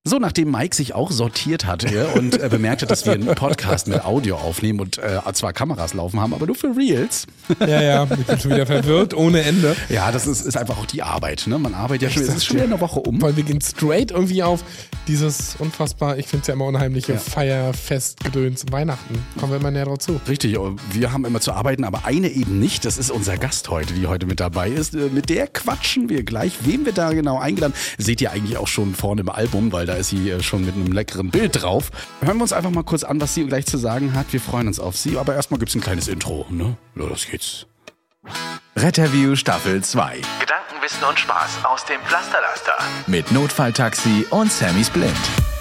So, nachdem Mike sich auch sortiert hatte und bemerkt hat, dass wir einen Podcast mit Audio aufnehmen und zwar Kameras laufen haben, aber nur für Reels. Ja, ich bin schon wieder verwirrt, ohne Ende. Ja, das ist einfach auch die Arbeit. Ne? Man arbeitet ja schon, es ist schon eine Woche um. Weil wir gehen straight irgendwie auf dieses unfassbar, ich finde es ja immer unheimliche Feierfestgedöns Weihnachten. Kommen wir immer näher drauf zu. Richtig, wir haben immer zu arbeiten, aber eine eben nicht. Das ist unser Gast heute, die heute mit dabei ist. Mit der quatschen wir gleich. Wem wir da genau eingeladen, seht ihr eigentlich auch schon vorne im Album, weil da ist sie schon mit einem leckeren Bild drauf. Hören wir uns einfach mal kurz an, was sie gleich zu sagen hat. Wir freuen uns auf sie, aber erstmal gibt's ein kleines Intro. Ne? Los geht's. Retterview Staffel 2. Gedanken, Wissen und Spaß aus dem Pflasterlaster. Mit Notfalltaxi und Sammys Blind.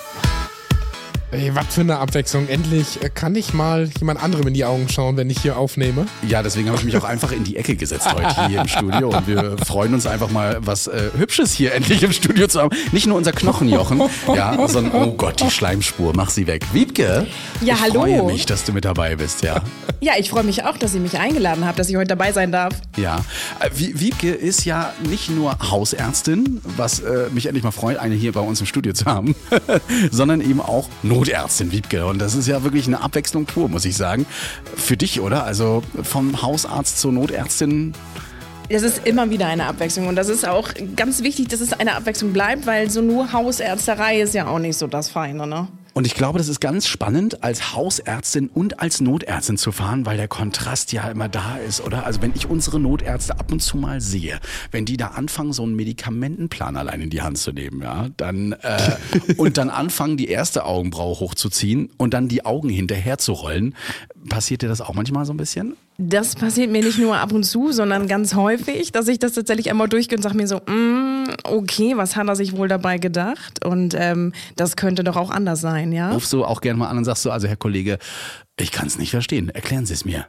Ey, was für eine Abwechslung. Endlich kann ich mal jemand anderem in die Augen schauen, wenn ich hier aufnehme. Ja, deswegen habe ich mich auch einfach in die Ecke gesetzt heute hier im Studio. Und wir freuen uns einfach mal, was Hübsches hier endlich im Studio zu haben. Nicht nur unser Knochenjochen, sondern, oh Gott, die Schleimspur, mach sie weg. Wiebke, ja, ich hallo. freue mich, dass du mit dabei bist, ja. Ja, ich freue mich auch, dass ihr mich eingeladen habt, dass ich heute dabei sein darf. Ja, Wiebke ist ja nicht nur Hausärztin, was mich endlich mal freut, eine hier bei uns im Studio zu haben, sondern eben auch Notärztin, Wiebke. Und das ist ja wirklich eine Abwechslung pur, muss ich sagen. Für dich, oder? Also vom Hausarzt zur Notärztin. Das ist immer wieder eine Abwechslung und das ist auch ganz wichtig, dass es eine Abwechslung bleibt, weil so nur Hausärzterei ist ja auch nicht so das Feine, ne? Und ich glaube, das ist ganz spannend, als Hausärztin und als Notärztin zu fahren, weil der Kontrast ja immer da ist, oder? Also wenn ich unsere Notärzte ab und zu mal sehe, wenn die da anfangen, so einen Medikamentenplan allein in die Hand zu nehmen, ja, dann und dann anfangen, die erste Augenbraue hochzuziehen und dann die Augen hinterher zu rollen, passiert dir das auch manchmal so ein bisschen? Das passiert mir nicht nur ab und zu, sondern ganz häufig, dass ich das tatsächlich einmal durchgehe und sage mir so, okay, was hat er sich wohl dabei gedacht? Und das könnte doch auch anders sein, ja? Rufst du auch gerne mal an und sagst so, also Herr Kollege, ich kann es nicht verstehen, erklären Sie es mir.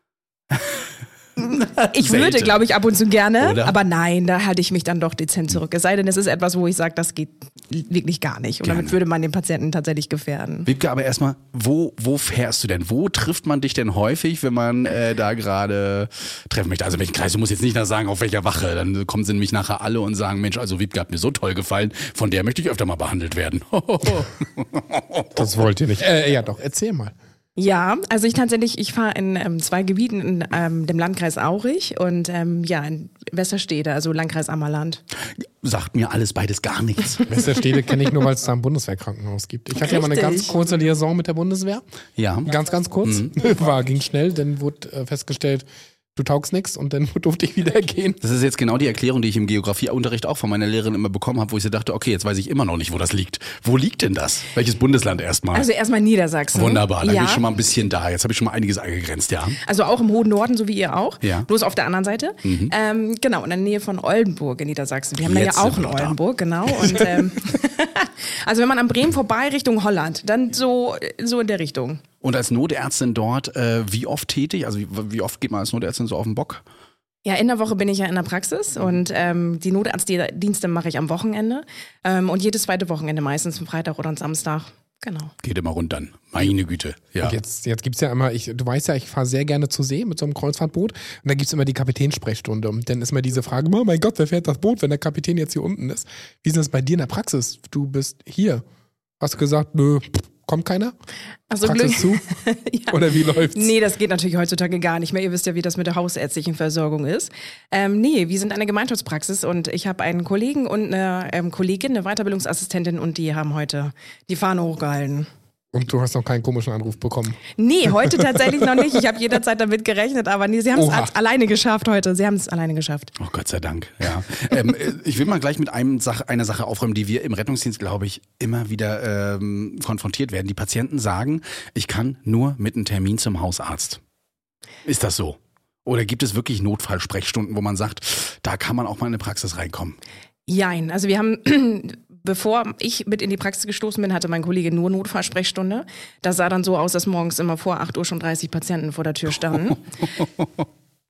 Ich würde, glaube ich, ab und zu gerne, oder? Aber nein, da halte ich mich dann doch dezent zurück. Es sei denn, es ist etwas, wo ich sage, das geht wirklich gar nicht. Und damit würde man den Patienten tatsächlich gefährden. Wiebke, aber erstmal, wo fährst du denn? Wo trifft man dich denn häufig, wenn man da gerade treffen möchte? Also welchen Kreis? Du musst jetzt nicht sagen, auf welcher Wache. Dann kommen sie nämlich nachher alle und sagen, Mensch, also Wiebke hat mir so toll gefallen, von der möchte ich öfter mal behandelt werden. Das wollt ihr nicht. Ja doch, erzähl mal. Ja, also ich fahre in 2 Gebieten, in dem Landkreis Aurich und in Westerstede, also Landkreis Ammerland. Sagt mir alles beides gar nichts. Westerstede kenne ich nur, weil es da ein Bundeswehrkrankenhaus gibt. Ich hatte ja mal eine ganz kurze Liaison mit der Bundeswehr. Ja. Ganz kurz. Ging schnell, dann wurde festgestellt, du taugst nix und dann durfte ich wieder gehen. Das ist jetzt genau die Erklärung, die ich im Geografieunterricht auch von meiner Lehrerin immer bekommen habe, wo ich so dachte, okay, jetzt weiß ich immer noch nicht, wo das liegt. Wo liegt denn das? Welches Bundesland erstmal? Also erstmal Niedersachsen. Wunderbar, dann bin ich schon mal ein bisschen da. Jetzt habe ich schon mal einiges eingegrenzt, ja. Also auch im hohen Norden, so wie ihr auch. Ja. Bloß auf der anderen Seite. Genau, in der Nähe von Oldenburg in Niedersachsen. Wir haben Jetzt da ja auch sind in wir da. Oldenburg, genau. Und also wenn man an Bremen vorbei Richtung Holland, dann so in der Richtung. Und als Notärztin dort, wie oft tätig? Also wie oft geht man als Notärztin so auf den Bock? Ja, in der Woche bin ich ja in der Praxis und die Notarztdienste mache ich am Wochenende und jedes zweite Wochenende, meistens am Freitag oder am Samstag. Genau. Geht immer rund dann. Meine Güte. Ja. Und jetzt gibt's ja immer, du weißt ja, ich fahre sehr gerne zu See mit so einem Kreuzfahrtboot und da gibt's immer die Kapitänssprechstunde und dann ist immer diese Frage, oh mein Gott, wer fährt das Boot, wenn der Kapitän jetzt hier unten ist? Wie ist das bei dir in der Praxis? Du bist hier. Hast du gesagt, nö, kommt keiner? Also Praxis zu? Ja. Oder wie läuft's? Nee, das geht natürlich heutzutage gar nicht mehr. Ihr wisst ja, wie das mit der hausärztlichen Versorgung ist. Nee, wir sind eine Gemeinschaftspraxis und ich habe einen Kollegen und eine Kollegin, eine Weiterbildungsassistentin und die haben heute die Fahne hochgehalten. Und du hast noch keinen komischen Anruf bekommen? Nee, heute tatsächlich noch nicht. Ich habe jederzeit damit gerechnet, aber nee, sie haben es alleine geschafft heute. Sie haben es alleine geschafft. Oh Gott sei Dank, ja. Ich will mal gleich mit einer Sache aufräumen, die wir im Rettungsdienst, glaube ich, immer wieder konfrontiert werden. Die Patienten sagen, ich kann nur mit einem Termin zum Hausarzt. Ist das so? Oder gibt es wirklich Notfallsprechstunden, wo man sagt, da kann man auch mal in eine Praxis reinkommen? Jein, also wir haben, bevor ich mit in die Praxis gestoßen bin, hatte mein Kollege nur Notfallsprechstunde. Das sah dann so aus, dass morgens immer vor 8 Uhr schon 30 Patienten vor der Tür standen.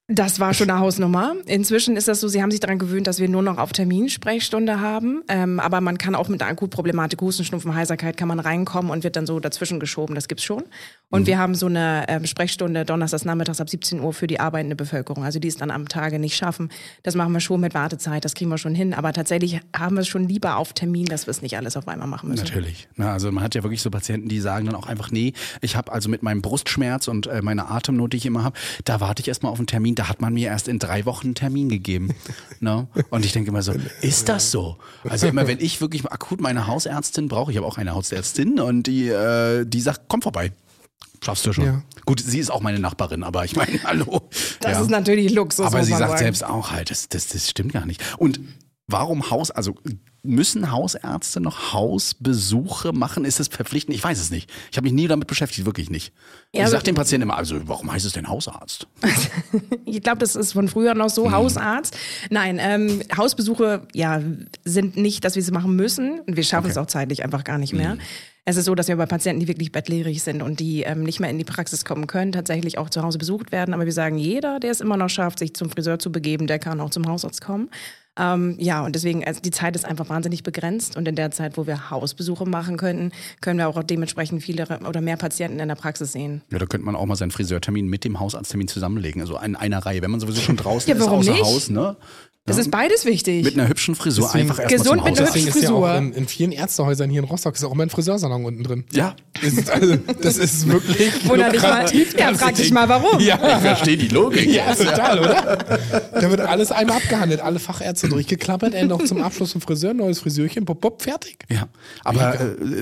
Das war schon eine Hausnummer. Inzwischen ist das so, sie haben sich daran gewöhnt, dass wir nur noch auf Termin Sprechstunde haben. Aber man kann auch mit einer Akutproblematik, Husten, Schnupfen, Heiserkeit, kann man reinkommen und wird dann so dazwischen geschoben. Das gibt's schon. Und wir haben so eine Sprechstunde donnerstags nachmittags ab 17 Uhr für die arbeitende Bevölkerung. Also die es dann am Tage nicht schaffen. Das machen wir schon mit Wartezeit, das kriegen wir schon hin. Aber tatsächlich haben wir es schon lieber auf Termin, dass wir es nicht alles auf einmal machen müssen. Natürlich. Na, also man hat ja wirklich so Patienten, die sagen dann auch einfach, nee, ich habe also mit meinem Brustschmerz und meiner Atemnot, die ich immer habe, da warte ich erstmal auf einen Termin. Da hat man mir erst in 3 Wochen einen Termin gegeben. No? Und ich denke immer so, ist das so? Also immer, wenn ich wirklich akut meine Hausärztin brauche, ich habe auch eine Hausärztin und die sagt, komm vorbei. Schaffst du schon. Ja. Gut, sie ist auch meine Nachbarin, aber ich meine, hallo. Das ist natürlich Luxus. Aber sie sagt sagen. selbst auch halt, das stimmt gar nicht. Und warum müssen Hausärzte noch Hausbesuche machen? Ist das verpflichtend? Ich weiß es nicht. Ich habe mich nie damit beschäftigt, wirklich nicht. Ja, ich sage den Patienten immer, also warum heißt es denn Hausarzt? Ich glaube, das ist von früher noch so, Hausarzt. Nein, Hausbesuche sind nicht, dass wir sie machen müssen. Und wir schaffen es auch zeitlich einfach gar nicht mehr. Es ist so, dass wir bei Patienten, die wirklich bettlägerig sind und die nicht mehr in die Praxis kommen können, tatsächlich auch zu Hause besucht werden. Aber wir sagen, jeder, der es immer noch schafft, sich zum Friseur zu begeben, der kann auch zum Hausarzt kommen. Und deswegen, also die Zeit ist einfach wahnsinnig begrenzt und in der Zeit, wo wir Hausbesuche machen könnten, können wir auch dementsprechend viele oder mehr Patienten in der Praxis sehen. Ja, da könnte man auch mal seinen Friseurtermin mit dem Hausarzttermin zusammenlegen, also in einer Reihe, wenn man sowieso schon draußen ist, warum außer nicht? Haus, ne? Das ist beides wichtig. Mit einer hübschen Frisur deswegen einfach erstmal gesund zum mit einer Hausarzt. hübschen Deswegen ist ja Frisur. auch in vielen Ärztehäusern hier in Rostock ist auch immer ein Friseursalon unten drin. Ja. Das ist wirklich Wundert dich mal. Ja, frag dich mal, warum. Ja. Ich verstehe die Logik. Ja, total, oder? Da wird alles einmal abgehandelt, alle Fachärzte durchgeklappert, noch zum Abschluss zum Friseur, neues Friseurchen, pop, fertig. Ja, aber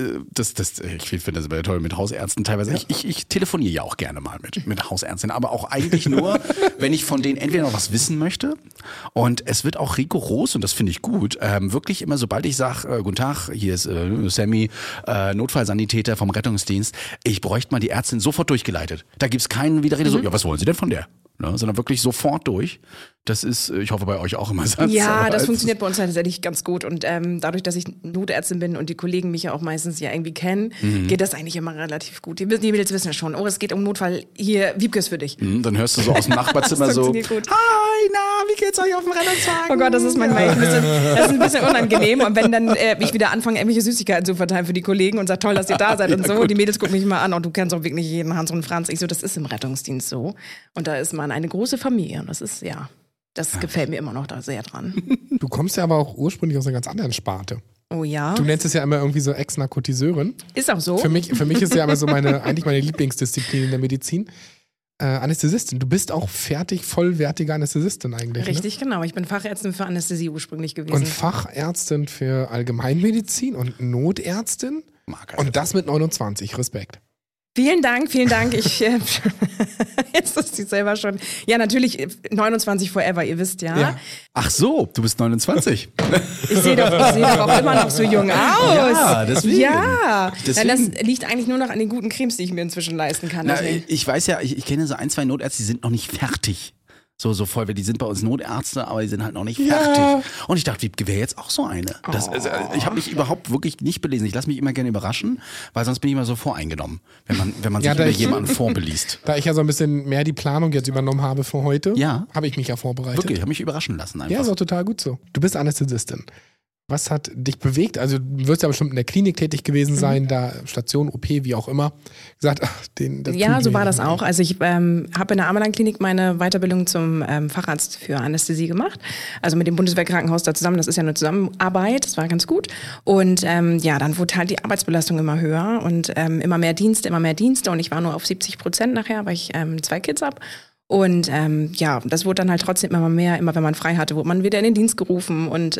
ich finde das immer toll mit Hausärzten teilweise. Ich telefoniere ja auch gerne mal mit Hausärztinnen, aber auch eigentlich nur, wenn ich von denen entweder noch was wissen möchte und es wird auch rigoros, und das finde ich gut, wirklich immer, sobald ich sage, guten Tag, hier ist Sammy, Notfallsanitäter vom Rettungsdienst, ich bräuchte mal die Ärztin sofort durchgeleitet. Da gibt's keinen Widerrede, so, ja, was wollen Sie denn von der? Ne, sondern wirklich sofort durch. Das ist, ich hoffe, bei euch auch immer so. Ja, das funktioniert bei uns tatsächlich ganz gut. Und dadurch, dass ich Notärztin bin und die Kollegen mich ja auch meistens irgendwie kennen, geht das eigentlich immer relativ gut. Die Mädels wissen ja schon, es geht um Notfall, hier, Wiebke ist für dich. Dann hörst du so aus dem Nachbarzimmer so, gut. Hi, na, wie geht's euch auf dem Rettungswagen? Oh Gott, das ist manchmal ein bisschen unangenehm. Und wenn dann ich wieder anfange, irgendwelche Süßigkeiten zu verteilen für die Kollegen und sage, toll, dass ihr da seid und so. Gut. Die Mädels gucken mich mal an und du kennst auch wirklich jeden Hans und Franz. Ich so, das ist im Rettungsdienst so. Und da ist man eine große Familie. Und das ist, das gefällt mir immer noch da sehr dran. Du kommst ja aber auch ursprünglich aus einer ganz anderen Sparte. Oh ja. Du nennst es ja immer irgendwie so Ex-Narkotiseurin. Ist auch so. Für mich ist ja immer so eigentlich meine Lieblingsdisziplin in der Medizin. Anästhesistin. Du bist auch vollwertige Anästhesistin eigentlich. Richtig, genau. Ich bin Fachärztin für Anästhesie ursprünglich gewesen. Und Fachärztin für Allgemeinmedizin und Notärztin. Und das mit 29. Respekt. Vielen Dank. Ich, jetzt ist sie selber schon. Ja, natürlich 29 forever, ihr wisst ja. Ach so, du bist 29. Ich sehe doch auch immer noch so jung aus. Ja, deswegen. Ja, deswegen. Das liegt eigentlich nur noch an den guten Cremes, die ich mir inzwischen leisten kann. Na, ich weiß ja, ich kenne so 1, 2 Notärzte, die sind noch nicht fertig. So voll, die sind bei uns Notärzte, aber die sind halt noch nicht fertig. Und ich dachte, Wiebke wäre jetzt auch so eine. Ich habe mich überhaupt wirklich nicht belesen. Ich lasse mich immer gerne überraschen, weil sonst bin ich immer so voreingenommen, wenn man sich über jemanden vorbeliest. Da ich ja so ein bisschen mehr die Planung jetzt übernommen habe für heute, habe ich mich ja vorbereitet. Wirklich, habe mich überraschen lassen einfach. Ja, ist auch total gut so. Du bist Anästhesistin. Was hat dich bewegt? Also du wirst ja bestimmt in der Klinik tätig gewesen sein, da Station, OP, wie auch immer. Gesagt, so war das auch. Also ich habe in der Ammerland-Klinik meine Weiterbildung zum Facharzt für Anästhesie gemacht. Also mit dem Bundeswehrkrankenhaus da zusammen. Das ist ja eine Zusammenarbeit. Das war ganz gut. Und dann wurde halt die Arbeitsbelastung immer höher und immer mehr Dienste. Und ich war nur auf 70% nachher, weil ich 2 Kids habe. Und das wurde dann halt trotzdem immer mehr, immer wenn man frei hatte, wurde man wieder in den Dienst gerufen. Und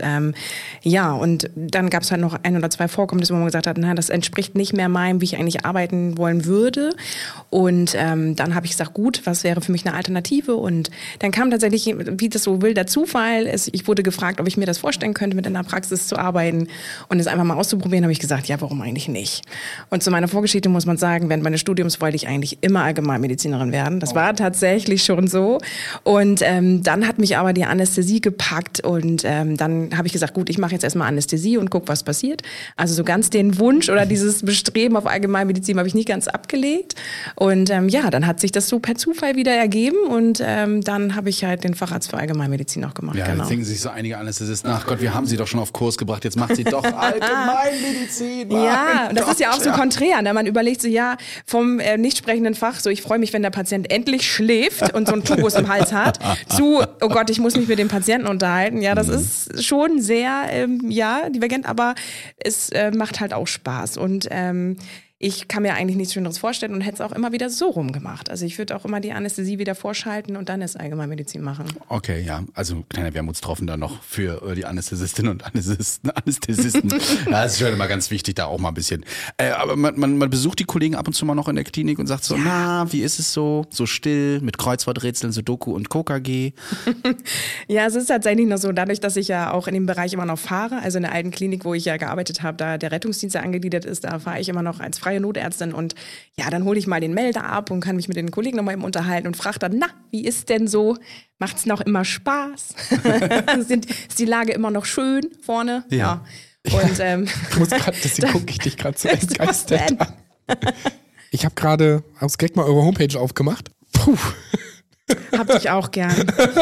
und dann gab es halt noch 1 oder 2 Vorkommnisse, wo man gesagt hat, das entspricht nicht mehr meinem, wie ich eigentlich arbeiten wollen würde. Und dann habe ich gesagt, gut, was wäre für mich eine Alternative? Und dann kam tatsächlich, wie das so will, der Zufall. Ich wurde gefragt, ob ich mir das vorstellen könnte, mit in der Praxis zu arbeiten und es einfach mal auszuprobieren. Habe ich gesagt, ja, warum eigentlich nicht? Und zu meiner Vorgeschichte muss man sagen, während meines Studiums wollte ich eigentlich immer Allgemeinmedizinerin werden. Das war tatsächlich wirklich schon so. Und dann hat mich aber die Anästhesie gepackt und dann habe ich gesagt, gut, ich mache jetzt erstmal Anästhesie und guck, was passiert. Also so ganz den Wunsch oder dieses Bestreben auf Allgemeinmedizin habe ich nicht ganz abgelegt. Und dann hat sich das so per Zufall wieder ergeben und dann habe ich halt den Facharzt für Allgemeinmedizin noch gemacht. Ja, genau. Jetzt denken sich so einige Anästhesisten, ach Gott, wir haben sie doch schon auf Kurs gebracht, jetzt macht sie doch Allgemeinmedizin. Ja, und das ist ja auch so konträr. Ne? Man überlegt so, ja, vom nicht sprechenden Fach, so ich freue mich, wenn der Patient endlich schläft und so einen Tubus im Hals hat, zu, oh Gott, ich muss mich mit dem Patienten unterhalten. Ja, das ist schon sehr, divergent, aber es macht halt auch Spaß. Und ich kann mir eigentlich nichts Schöneres vorstellen und hätte es auch immer wieder so rumgemacht. Also ich würde auch immer die Anästhesie wieder vorschalten und dann erst Allgemeinmedizin machen. Okay, ja, also kleiner Wermutstropfen da noch für die Anästhesistinnen und Anästhesisten. Ja, das ist schon immer ganz wichtig, da auch mal ein bisschen. Aber man besucht die Kollegen ab und zu mal noch in der Klinik und sagt so, na, wie ist es so still mit Kreuzworträtseln, Sudoku und KKG? Ja, es ist tatsächlich noch so, dadurch, dass ich ja auch in dem Bereich immer noch fahre, also in der alten Klinik, wo ich ja gearbeitet habe, da der Rettungsdienst ja angegliedert ist, da fahre ich immer noch als freie Notärztin und ja, dann hole ich mal den Melder ab und kann mich mit den Kollegen nochmal eben unterhalten und frage dann, na, wie ist denn so? Macht's noch immer Spaß? Ist die Lage immer noch schön vorne? Ja. Und Ich muss gerade, deswegen gucke ich dich gerade so entgeistert an. Ich habe gerade aus Gag mal eure Homepage aufgemacht. Puh. hab dich auch gern.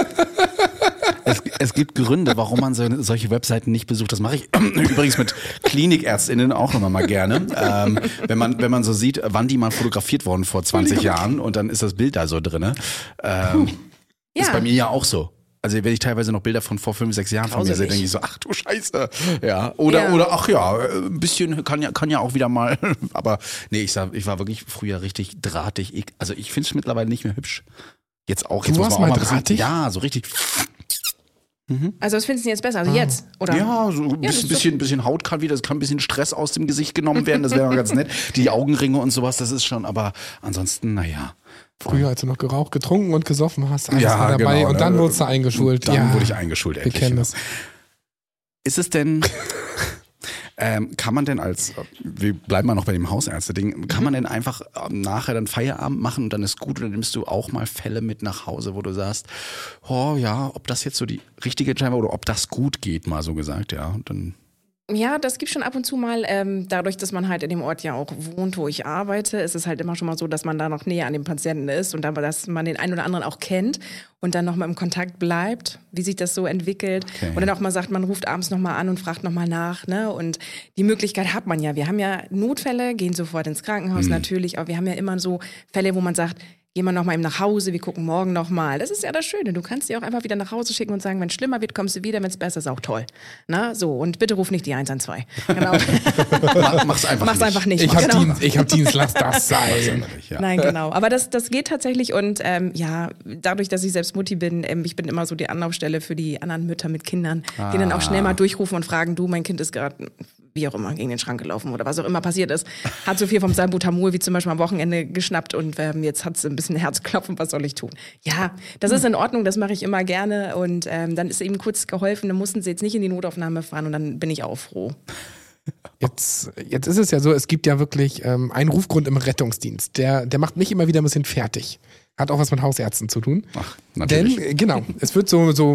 Es gibt Gründe, warum man solche Webseiten nicht besucht. Das mache ich übrigens mit KlinikärztInnen auch nochmal mal gerne. Wenn man so sieht, wann die mal fotografiert wurden vor 20 Jahren und dann ist das Bild da so drin. Ist bei mir ja auch so. Also wenn ich teilweise noch Bilder von vor 5, 6 Jahren von mir sehe, denke ich so, ach du Scheiße. Ja. Oder ach ja, ein bisschen kann ja auch wieder mal. Aber nee, ich war wirklich früher richtig drahtig. Also ich finde es mittlerweile nicht mehr hübsch. Jetzt auch. Jetzt Du muss warst man auch mal mal ein bisschen, drahtig? ja, so richtig. Also was findest du jetzt besser? Also jetzt? Oder? Ja, so ein bisschen Haut kann wieder, es kann ein bisschen Stress aus dem Gesicht genommen werden, das wäre mal ganz nett. Die Augenringe und sowas, das ist schon, aber ansonsten, naja. Früher, als du noch geraucht, getrunken und gesoffen hast, alles Ja, war dabei genau, und dann ne? wurdest du eingeschult. Dann wurde ich eingeschult, Wir endlich. kennen das. Ist es denn, kann man denn wir bleiben mal noch bei dem Hausärzte-Ding, kann man denn einfach nachher dann Feierabend machen und dann ist gut oder nimmst du auch mal Fälle mit nach Hause, wo du sagst, oh ja, ob das jetzt so die richtige Entscheidung war oder ob das gut geht, mal so gesagt, ja, und dann... Ja, das gibt schon ab und zu mal, dadurch, dass man halt in dem Ort ja auch wohnt, wo ich arbeite, ist es halt immer schon mal so, dass man da noch näher an dem Patienten ist und aber dass man den einen oder anderen auch kennt und dann nochmal im Kontakt bleibt, wie sich das so entwickelt. Okay. Und dann auch mal sagt, man ruft abends nochmal an und fragt nochmal nach. Ne? Und die Möglichkeit hat man ja. Wir haben ja Notfälle, gehen sofort ins Krankenhaus natürlich, aber wir haben ja immer so Fälle, wo man sagt, gehen wir nochmal eben nach Hause, wir gucken morgen nochmal. Das ist ja das Schöne. Du kannst die auch einfach wieder nach Hause schicken und sagen, wenn es schlimmer wird, kommst du wieder, wenn es besser ist, auch toll. Na, so. Und bitte ruf nicht die 112. Genau. Mach's einfach nicht. Ich hab Dienst, lass das sein. Ja. Nein, genau. Aber das geht tatsächlich und dadurch, dass ich selbst Mutti bin, ich bin immer so die Anlaufstelle für die anderen Mütter mit Kindern, die dann auch schnell mal durchrufen und fragen, du, mein Kind ist gerade wie auch immer, gegen den Schrank gelaufen oder was auch immer passiert ist. Hat so viel vom Salbutamol wie zum Beispiel am Wochenende geschnappt und jetzt hat es ein bisschen Herzklopfen, was soll ich tun? Ja, das ist in Ordnung, das mache ich immer gerne und dann ist eben kurz geholfen, dann mussten sie jetzt nicht in die Notaufnahme fahren und dann bin ich auch froh. Jetzt ist es ja so, es gibt ja wirklich einen Rufgrund im Rettungsdienst. Der macht mich immer wieder ein bisschen fertig. Hat auch was mit Hausärzten zu tun. Ach, natürlich. Denn, genau, es wird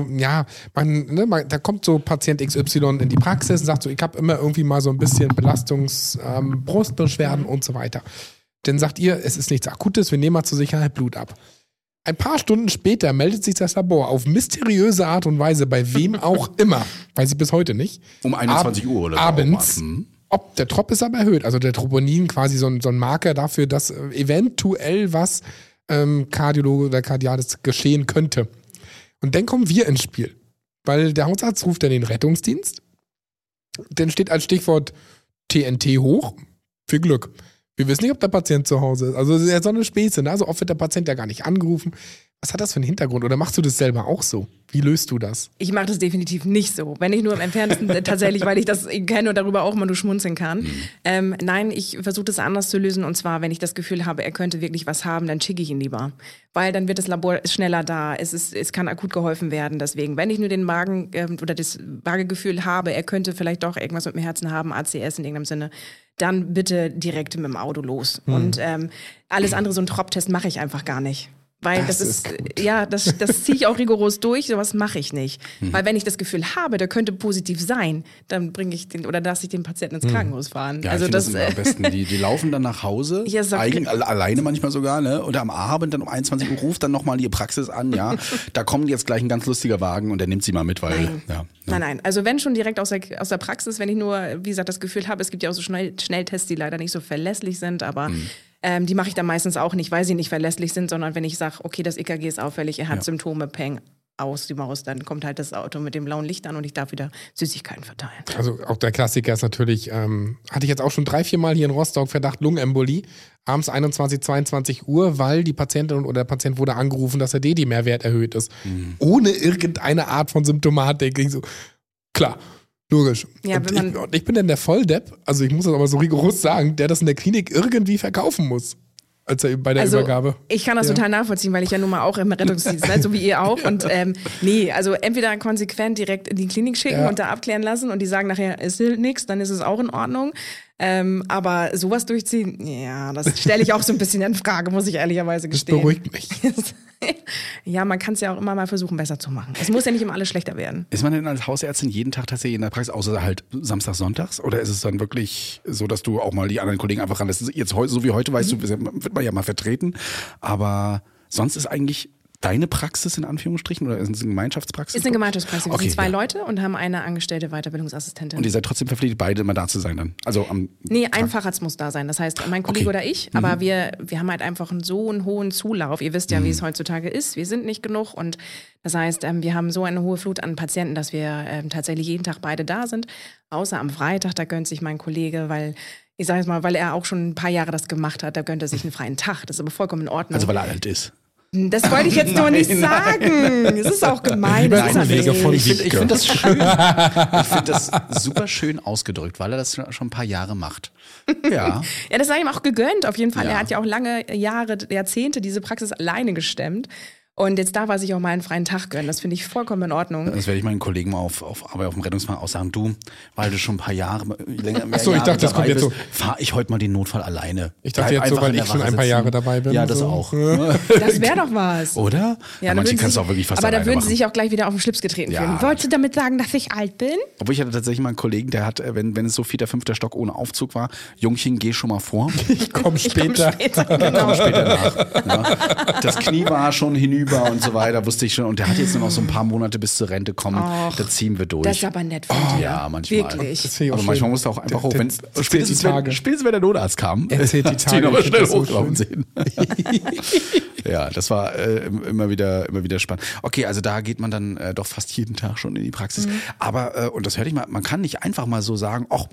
da kommt so Patient XY in die Praxis und sagt so, ich habe immer irgendwie mal so ein bisschen Brustbeschwerden und so weiter. Dann sagt ihr, es ist nichts Akutes, wir nehmen mal zur Sicherheit Blut ab. Ein paar Stunden später meldet sich das Labor auf mysteriöse Art und Weise bei wem auch immer, weiß ich bis heute nicht. Um 21 Uhr oder so. Abends. Ob der Trop ist aber erhöht, also der Troponin quasi so ein Marker dafür, dass eventuell was Kardiologe oder Kardiales geschehen könnte. Und dann kommen wir ins Spiel, weil der Hausarzt ruft dann den Rettungsdienst, dann steht als Stichwort TNT hoch, viel Glück. Wir wissen nicht, ob der Patient zu Hause ist. Also das ist ja so eine Späße, ne? Also oft wird der Patient ja gar nicht angerufen. Was hat das für einen Hintergrund? Oder machst du das selber auch so? Wie löst du das? Ich mache das definitiv nicht so. Wenn ich nur im Entferntesten tatsächlich, weil ich das kenne und darüber auch mal nur schmunzeln kann. Nein, ich versuche das anders zu lösen. Und zwar, wenn ich das Gefühl habe, er könnte wirklich was haben, dann schicke ich ihn lieber. Weil dann wird das Labor schneller da. Es kann akut geholfen werden. Deswegen, wenn ich nur den Magen oder das vage Gefühl habe, er könnte vielleicht doch irgendwas mit dem Herzen haben, ACS in irgendeinem Sinne, dann bitte direkt mit dem Auto los. Und alles andere, so einen Trop-Test mache ich einfach gar nicht. Weil das ist das ziehe ich auch rigoros durch, sowas mache ich nicht. Weil wenn ich das Gefühl habe, der könnte positiv sein, dann lasse ich den Patienten ins Krankenhaus fahren. Ja, also ich das immer am besten. Die laufen dann nach Hause, Ja, alleine manchmal sogar, ne? Oder am Abend dann um 21 Uhr ruft dann nochmal die Praxis an, ja. Da kommt jetzt gleich ein ganz lustiger Wagen und der nimmt sie mal mit, weil, Nein. Also wenn schon direkt aus der Praxis, wenn ich nur, wie gesagt, das Gefühl habe, es gibt ja auch so Schnelltests, die leider nicht so verlässlich sind, aber die mache ich dann meistens auch nicht, weil sie nicht verlässlich sind, sondern wenn ich sage, okay, das EKG ist auffällig, er hat Symptome, peng, aus die Maus, dann kommt halt das Auto mit dem blauen Licht an und ich darf wieder Süßigkeiten verteilen. Also auch der Klassiker ist natürlich, hatte ich jetzt auch schon 3-4 Mal hier in Rostock, Verdacht Lungenembolie, abends 21, 22 Uhr, weil die Patientin oder der Patient wurde angerufen, dass der DD-Mehrwert erhöht ist. Ohne irgendeine Art von Symptomatik. Ich so, klar. Logisch. Ja, ich bin dann der Volldepp, also ich muss das aber so rigoros sagen, der das in der Klinik irgendwie verkaufen muss. Als er bei der Übergabe. Ich kann das total nachvollziehen, weil ich ja nun mal auch im Rettungsdienst, ne, so wie ihr auch. Und also entweder konsequent direkt in die Klinik schicken und da abklären lassen und die sagen nachher, ist nichts, dann ist es auch in Ordnung. Aber sowas durchziehen, ja, das stelle ich auch so ein bisschen in Frage, muss ich ehrlicherweise gestehen. Das beruhigt mich. Ja, man kann es ja auch immer mal versuchen, besser zu machen. Es muss ja nicht immer alles schlechter werden. Ist man denn als Hausärztin jeden Tag tatsächlich in der Praxis, außer halt samstags, sonntags? Oder ist es dann wirklich so, dass du auch mal die anderen Kollegen einfach ranlässt? Jetzt so wie heute, weißt du, wird man ja mal vertreten. Aber sonst ist eigentlich deine Praxis in Anführungsstrichen oder ist es eine Gemeinschaftspraxis? Ist eine Gemeinschaftspraxis. Wir sind 2 Leute und haben eine angestellte Weiterbildungsassistentin. Und ihr seid trotzdem verpflichtet, beide immer da zu sein dann? Also ein Facharzt muss da sein. Das heißt, mein Kollege oder ich. Aber wir haben halt einfach so einen hohen Zulauf. Ihr wisst ja, wie es heutzutage ist. Wir sind nicht genug und das heißt, wir haben so eine hohe Flut an Patienten, dass wir tatsächlich jeden Tag beide da sind. Außer am Freitag, da gönnt sich mein Kollege, weil ich sage jetzt mal, weil er auch schon ein paar Jahre das gemacht hat, da gönnt er sich einen freien Tag. Das ist aber vollkommen in Ordnung. Also weil er alt ist. Das wollte ich jetzt noch nicht sagen. Das ist auch gemein. Ich finde das schön. Ich finde das super schön ausgedrückt, weil er das schon ein paar Jahre macht. Ja. Ja, das sei ihm auch gegönnt, auf jeden Fall. Ja. Er hat ja auch lange Jahre, Jahrzehnte diese Praxis alleine gestemmt. Und jetzt darf er sich auch mal einen freien Tag gönnen. Das finde ich vollkommen in Ordnung. Das werde ich meinen Kollegen mal auf dem Rettungswagen auch sagen. Du, weil du schon ein paar Jahre länger Achso, ich dachte, das kommt jetzt so. Fahre ich heute mal den Notfall alleine. Ich dachte jetzt so, weil ich schon ein paar Jahre dabei bin. Ja, das so. auch. Das wäre doch was. Oder? Ja, manche kannst du auch wirklich fast aber da alleine würden machen. sie sich auch gleich wieder auf den Schlips getreten Ja. fühlen. Wolltest du damit sagen, dass ich alt bin? Obwohl ich hatte tatsächlich mal einen Kollegen, der hat, wenn es so 4., 5. Stock ohne Aufzug war, Jungchen, geh schon mal vor. Ich komme später. Genau. Später nach. Ja. Das Knie war schon hinüber und so weiter, wusste ich schon. Und der hat jetzt nur noch so ein paar Monate bis zur Rente kommen. Da ziehen wir durch. Das ist aber nett von dir. Ja, manchmal. Wirklich. Das finde ich auch Aber schön. manchmal musst du auch einfach hoch. Spätestens wenn der Notarzt kam, Erzählt die Tage. ihn aber Ich schnell finde das so hochlaufen schön. sehen. Ja, das war immer wieder spannend. Okay, also da geht man dann doch fast jeden Tag schon in die Praxis. Aber, und das hörte ich mal, man kann nicht einfach mal so sagen, ach,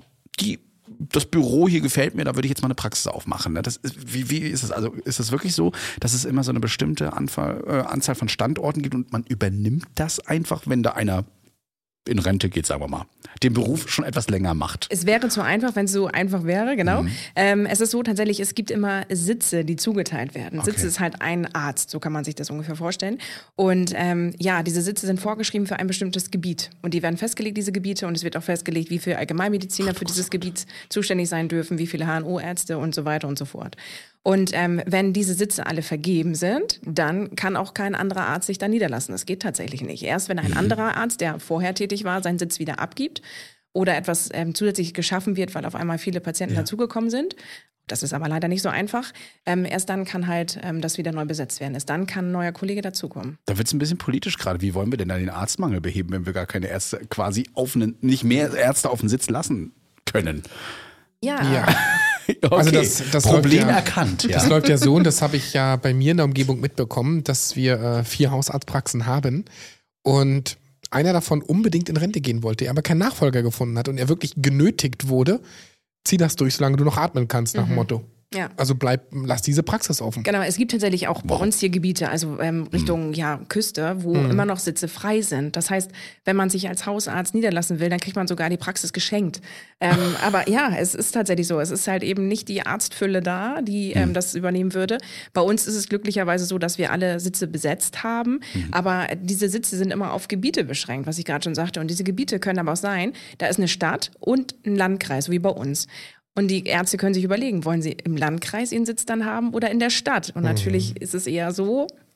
das Büro hier gefällt mir, da würde ich jetzt mal eine Praxis aufmachen. Ne? Das ist, wie ist das? Also ist es wirklich so, dass es immer so eine bestimmte Anzahl von Standorten gibt und man übernimmt das einfach, wenn da einer in Rente geht, sagen wir mal, den Beruf schon etwas länger macht? Es wäre zu einfach, wenn es so einfach wäre, genau. Es ist so tatsächlich, es gibt immer Sitze, die zugeteilt werden. Okay. Sitze ist halt ein Arzt, so kann man sich das ungefähr vorstellen. Und diese Sitze sind vorgeschrieben für ein bestimmtes Gebiet. Und die werden festgelegt, diese Gebiete. Und es wird auch festgelegt, wie viele Allgemeinmediziner für dieses Gebiet zuständig sein dürfen, wie viele HNO-Ärzte und so weiter und so fort. Und wenn diese Sitze alle vergeben sind, dann kann auch kein anderer Arzt sich da niederlassen. Das geht tatsächlich nicht. Erst wenn ein anderer Arzt, der vorher tätig war, seinen Sitz wieder abgibt oder etwas zusätzlich geschaffen wird, weil auf einmal viele Patienten dazugekommen sind. Das ist aber leider nicht so einfach. Erst dann kann halt das wieder neu besetzt werden. Erst dann kann ein neuer Kollege dazukommen. Da wird es ein bisschen politisch gerade. Wie wollen wir denn da den Arztmangel beheben, wenn wir gar keine Ärzte quasi nicht mehr Ärzte auf den Sitz lassen können? Ja. Okay. Also das Problem läuft ja, erkannt. Das läuft ja so, und das habe ich ja bei mir in der Umgebung mitbekommen, dass wir 4 Hausarztpraxen haben und einer davon unbedingt in Rente gehen wollte, er aber keinen Nachfolger gefunden hat und er wirklich genötigt wurde, zieh das durch, solange du noch atmen kannst, nach dem Motto. Ja. Also lass diese Praxis offen. Genau, es gibt tatsächlich auch bei uns hier Gebiete, also Richtung Küste, wo immer noch Sitze frei sind. Das heißt, wenn man sich als Hausarzt niederlassen will, dann kriegt man sogar die Praxis geschenkt. Aber ja, es ist tatsächlich so. Es ist halt eben nicht die Arztfülle da, die das übernehmen würde. Bei uns ist es glücklicherweise so, dass wir alle Sitze besetzt haben. Aber diese Sitze sind immer auf Gebiete beschränkt, was ich gerade schon sagte. Und diese Gebiete können aber auch sein, da ist eine Stadt und ein Landkreis, wie bei uns. Und die Ärzte können sich überlegen, wollen sie im Landkreis ihren Sitz dann haben oder in der Stadt? Und natürlich ist es eher so,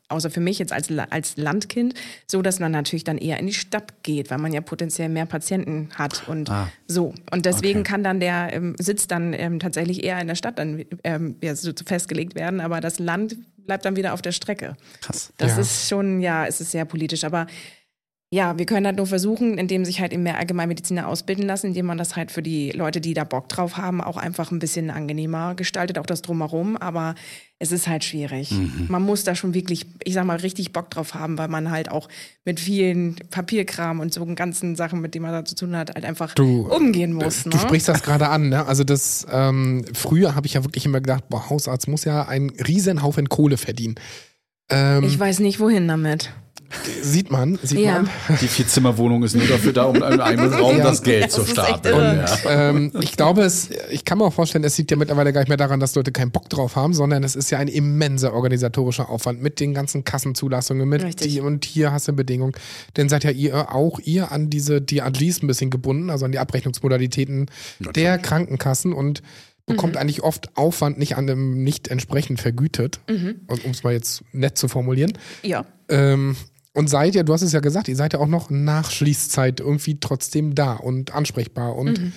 außer für mich jetzt als Landkind, so dass man natürlich dann eher in die Stadt geht, weil man ja potenziell mehr Patienten hat und so. Und deswegen kann dann der Sitz dann tatsächlich eher in der Stadt dann so festgelegt werden, aber das Land bleibt dann wieder auf der Strecke. Krass. Das ist schon, es ist sehr politisch, aber ja, wir können halt nur versuchen, indem sich halt eben mehr Allgemeinmediziner ausbilden lassen, indem man das halt für die Leute, die da Bock drauf haben, auch einfach ein bisschen angenehmer gestaltet, auch das Drumherum. Aber es ist halt schwierig. Man muss da schon wirklich, ich sag mal, richtig Bock drauf haben, weil man halt auch mit vielen Papierkram und so ganzen Sachen, mit denen man da zu tun hat, halt einfach umgehen muss. Du sprichst das gerade an, ne? Also das, früher habe ich ja wirklich immer gedacht, boah, Hausarzt muss ja einen riesen Haufen Kohle verdienen. Ich weiß nicht, wohin damit. Sieht man. Die 4-Zimmer-Wohnung ist nur dafür da, um in einem Raum das Geld zu stapeln. Und ich glaube, ich kann mir auch vorstellen, es liegt ja mittlerweile gar nicht mehr daran, dass Leute keinen Bock drauf haben, sondern es ist ja ein immenser organisatorischer Aufwand mit den ganzen Kassenzulassungen, mit die und hier hast du Bedingungen. Denn seid ja ihr an die AGs ein bisschen gebunden, also an die Abrechnungsmodalitäten der Krankenkassen und bekommt eigentlich oft Aufwand nicht entsprechend vergütet, um es mal jetzt nett zu formulieren. Ja. Und seid ja, du hast es ja gesagt, ihr seid ja auch noch nach Schließzeit irgendwie trotzdem da und ansprechbar. Und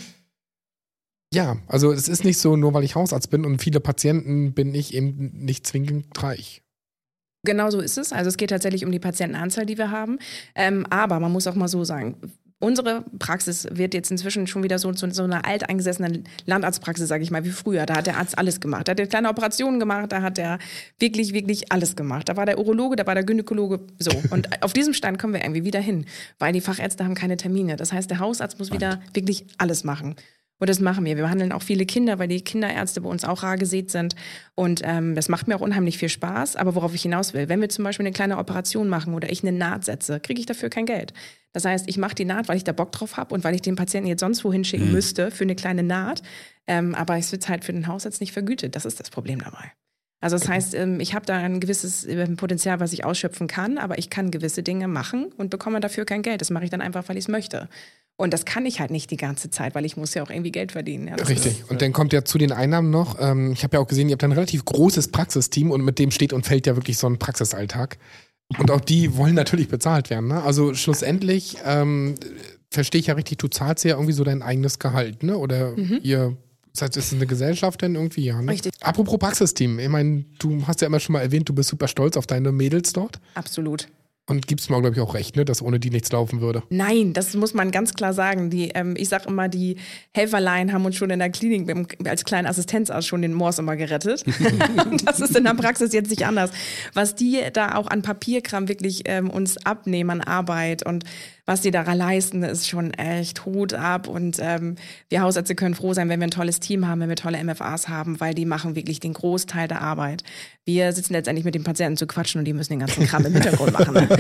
ja, also es ist nicht so, nur weil ich Hausarzt bin und viele Patienten bin ich eben nicht zwingend reich. Genau so ist es. Also es geht tatsächlich um die Patientenanzahl, die wir haben. Aber man muss auch mal so sagen, unsere Praxis wird jetzt inzwischen schon wieder so eine alteingesessene Landarztpraxis, sage ich mal, wie früher. Da hat der Arzt alles gemacht. Da hat er kleine Operationen gemacht, da hat er wirklich, wirklich alles gemacht. Da war der Urologe, da war der Gynäkologe, so. Und auf diesem Stand kommen wir irgendwie wieder hin, weil die Fachärzte haben keine Termine. Das heißt, der Hausarzt muss wieder wirklich alles machen. Und das machen wir. Wir behandeln auch viele Kinder, weil die Kinderärzte bei uns auch rar gesät sind. Und das macht mir auch unheimlich viel Spaß. Aber worauf ich hinaus will, wenn wir zum Beispiel eine kleine Operation machen oder ich eine Naht setze, kriege ich dafür kein Geld. Das heißt, ich mache die Naht, weil ich da Bock drauf habe und weil ich den Patienten jetzt sonst wohin schicken müsste für eine kleine Naht. Aber es wird halt für den Hausarzt nicht vergütet. Das ist das Problem dabei. Also das heißt, ich habe da ein gewisses Potenzial, was ich ausschöpfen kann, aber ich kann gewisse Dinge machen und bekomme dafür kein Geld. Das mache ich dann einfach, weil ich es möchte. Und das kann ich halt nicht die ganze Zeit, weil ich muss ja auch irgendwie Geld verdienen. Ja, richtig. Und dann kommt ja zu den Einnahmen noch, ich habe ja auch gesehen, ihr habt ein relativ großes Praxisteam und mit dem steht und fällt ja wirklich so ein Praxisalltag. Und auch die wollen natürlich bezahlt werden. Ne? Also schlussendlich verstehe ich ja richtig, du zahlst ja irgendwie so dein eigenes Gehalt, ne? Oder ihr, das heißt, ist es eine Gesellschaft denn irgendwie? Ja, ne? Richtig. Apropos Praxisteam, ich meine, du hast ja immer schon mal erwähnt, du bist super stolz auf deine Mädels dort. Absolut. Und gibst mir, glaube ich, auch recht, ne, dass ohne die nichts laufen würde. Nein, das muss man ganz klar sagen. Ich sag immer, die Helferlein haben uns schon in der Klinik als kleinen Assistenzarzt schon den Mors immer gerettet. Das ist in der Praxis jetzt nicht anders. Was die da auch an Papierkram wirklich uns abnehmen an Arbeit und was die da leisten, ist schon echt Hut ab. Und wir Hausärzte können froh sein, wenn wir ein tolles Team haben, wenn wir tolle MFAs haben, weil die machen wirklich den Großteil der Arbeit. Wir sitzen letztendlich mit den Patienten zu quatschen und die müssen den ganzen Kram im Hintergrund machen. Ne?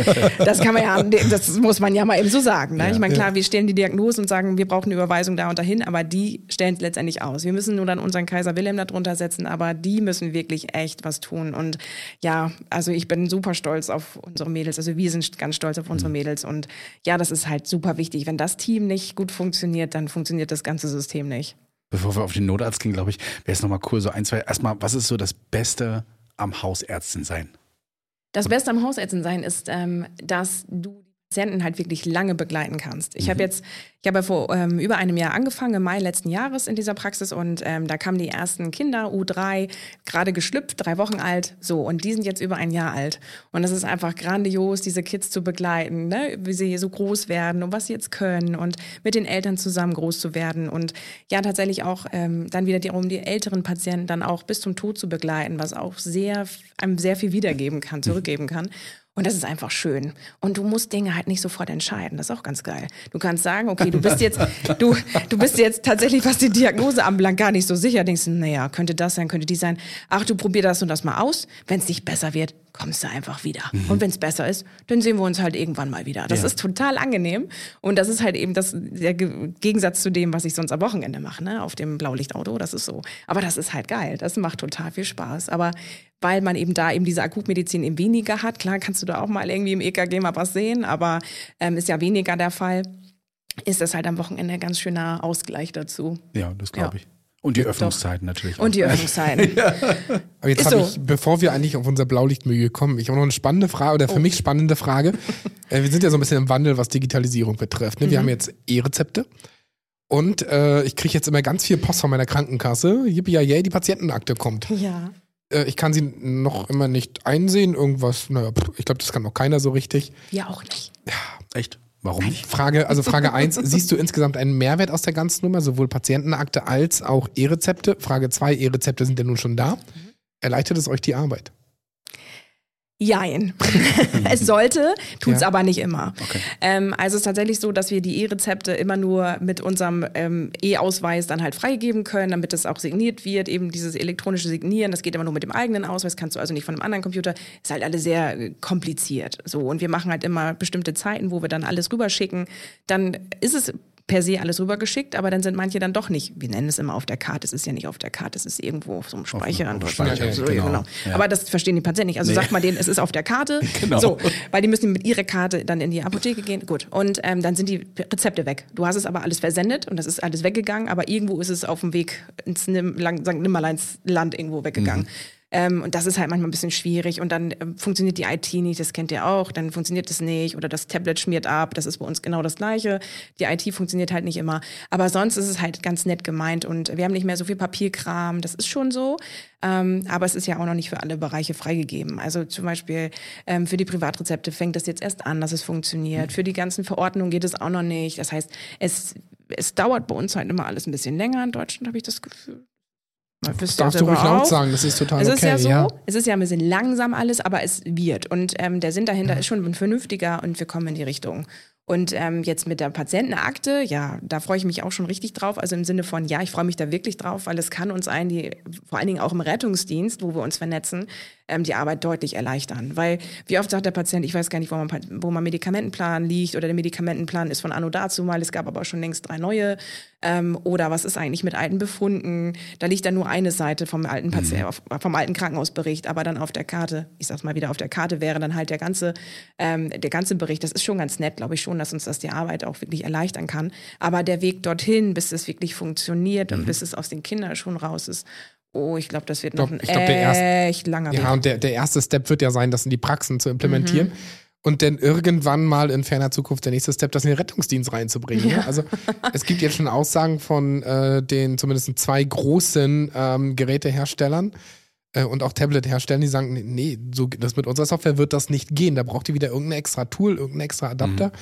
Das muss man ja mal eben so sagen. Ne? Ich meine, klar, wir stellen die Diagnose und sagen, wir brauchen eine Überweisung da und dahin, aber die stellen es letztendlich aus. Wir müssen nur dann unseren Kaiser Wilhelm da drunter setzen, aber die müssen wirklich echt was tun. Und ja, also ich bin super stolz auf unsere Mädels. Also wir sind ganz stolz auf unsere Mädels. Und ja, das ist halt super wichtig. Wenn das Team nicht gut funktioniert, dann funktioniert das ganze System nicht. Bevor wir auf den Notarzt gehen, glaube ich, wäre es nochmal cool, so ein, zwei, erstmal, was ist so das Beste am Hausärztin sein? Das Beste am Hausärztin sein ist, dass du die Patienten halt wirklich lange begleiten kannst. Ich habe ja vor über einem Jahr angefangen, im Mai letzten Jahres in dieser Praxis und da kamen die ersten Kinder, U3, gerade geschlüpft, 3 Wochen alt, so, und die sind jetzt über ein Jahr alt. Und das ist einfach grandios, diese Kids zu begleiten, ne? Wie sie so groß werden und was sie jetzt können und mit den Eltern zusammen groß zu werden und ja, tatsächlich auch dann wieder darum, die älteren Patienten dann auch bis zum Tod zu begleiten, was auch einem sehr viel wiedergeben kann, zurückgeben kann. Und das ist einfach schön. Und du musst Dinge halt nicht sofort entscheiden. Das ist auch ganz geil. Du kannst sagen, okay, du bist jetzt tatsächlich, was die Diagnose anbelangt, gar nicht so sicher. Denkst du, naja, könnte das sein, könnte die sein. Ach, du probier das und das mal aus. Wenn es nicht besser wird, kommst du einfach wieder. Und wenn es besser ist, dann sehen wir uns halt irgendwann mal wieder. Das ist total angenehm. Und das ist halt eben der Gegensatz zu dem, was ich sonst am Wochenende mache, ne? Auf dem Blaulichtauto. Das ist so. Aber das ist halt geil. Das macht total viel Spaß. Aber weil man eben da eben diese Akutmedizin eben weniger hat, klar kannst du da auch mal irgendwie im EKG mal was sehen, aber ist ja weniger der Fall, ist das halt am Wochenende ein ganz schöner Ausgleich dazu. Ja, das glaube ich. Und die Öffnungszeiten natürlich auch. Und die Öffnungszeiten. Aber jetzt Ist habe so. ich, bevor wir eigentlich auf unser Blaulichtmilieu kommen, ich habe noch eine spannende Frage, oder für mich spannende Frage. Wir sind ja so ein bisschen im Wandel, was Digitalisierung betrifft. Ne? Wir haben jetzt E-Rezepte und ich kriege jetzt immer ganz viel Post von meiner Krankenkasse. Yippie, die Patientenakte kommt. Ja. Ich kann sie noch immer nicht einsehen. Irgendwas, ich glaube, das kann noch keiner so richtig. Wir auch nicht. Echt? Warum nicht? Frage 1, siehst du insgesamt einen Mehrwert aus der ganzen Nummer, sowohl Patientenakte als auch E-Rezepte? Frage 2, E-Rezepte sind ja nun schon da. Erleichtert es euch die Arbeit? Jein. Es sollte, tut's Ja. aber nicht immer. Okay. Also es ist tatsächlich so, dass wir die E-Rezepte immer nur mit unserem E-Ausweis dann halt freigeben können, damit das auch signiert wird. Eben dieses elektronische Signieren, das geht immer nur mit dem eigenen Ausweis, kannst du also nicht von einem anderen Computer. Ist halt alles sehr kompliziert. So, und wir machen halt immer bestimmte Zeiten, wo wir dann alles rüberschicken. Dann ist es per se alles rübergeschickt, aber dann sind manche dann doch nicht, wir nennen es immer auf der Karte, es ist ja nicht auf der Karte, es ist irgendwo auf so einem Speicher. Auf dem Speicher, so, genau. Ja. Aber das verstehen die Patienten nicht. Also sagt mal denen, es ist auf der Karte. Genau. So, weil die müssen mit ihrer Karte dann in die Apotheke gehen. Gut, und dann sind die Rezepte weg. Du hast es aber alles versendet und das ist alles weggegangen, aber irgendwo ist es auf dem Weg ins St. Nimmerleins-Land irgendwo weggegangen. Und das ist halt manchmal ein bisschen schwierig und dann funktioniert die IT nicht, das kennt ihr auch, dann funktioniert es nicht oder das Tablet schmiert ab, das ist bei uns genau das Gleiche. Die IT funktioniert halt nicht immer, aber sonst ist es halt ganz nett gemeint und wir haben nicht mehr so viel Papierkram, das ist schon so, aber es ist ja auch noch nicht für alle Bereiche freigegeben. Also zum Beispiel für die Privatrezepte fängt das jetzt erst an, dass es funktioniert, für die ganzen Verordnungen geht es auch noch nicht, das heißt, es dauert bei uns halt immer alles ein bisschen länger, in Deutschland habe ich das Gefühl. Das darfst du ruhig laut sagen, das ist total Es okay. ist ja so, ja. es ist ja ein bisschen langsam alles, aber es wird. Und der Sinn dahinter ist schon ein vernünftiger und wir kommen in die Richtung. Und jetzt mit der Patientenakte, ja, da freue ich mich auch schon richtig drauf. Also im Sinne von, ja, ich freue mich da wirklich drauf, weil es kann uns vor allen Dingen auch im Rettungsdienst, wo wir uns vernetzen, die Arbeit deutlich erleichtern. Weil wie oft sagt der Patient, ich weiß gar nicht, wo mein Medikamentenplan liegt oder der Medikamentenplan ist von anno dazu mal, es gab aber schon längst 3 neue. Oder was ist eigentlich mit alten Befunden? Da liegt dann nur eine Seite vom alten vom alten Krankenhausbericht, aber dann auf der Karte, ich sag's mal wieder, auf der Karte wäre dann halt der ganze Bericht. Das ist schon ganz nett, glaube ich schon, dass uns das die Arbeit auch wirklich erleichtern kann. Aber der Weg dorthin, bis es wirklich funktioniert und bis es aus den Kinderschuhen raus ist, ich glaube, das wird noch ein echt langer Weg. Ja, und der erste Step wird ja sein, das in die Praxen zu implementieren. Und dann irgendwann mal in ferner Zukunft der nächste Step, das in den Rettungsdienst reinzubringen. Ja. Ne? Also es gibt jetzt schon Aussagen von den zumindest 2 großen Geräteherstellern und auch Tablet-Herstellern, die sagen, nee, so, das mit unserer Software wird das nicht gehen. Da braucht ihr wieder irgendein extra Tool, irgendein extra Adapter.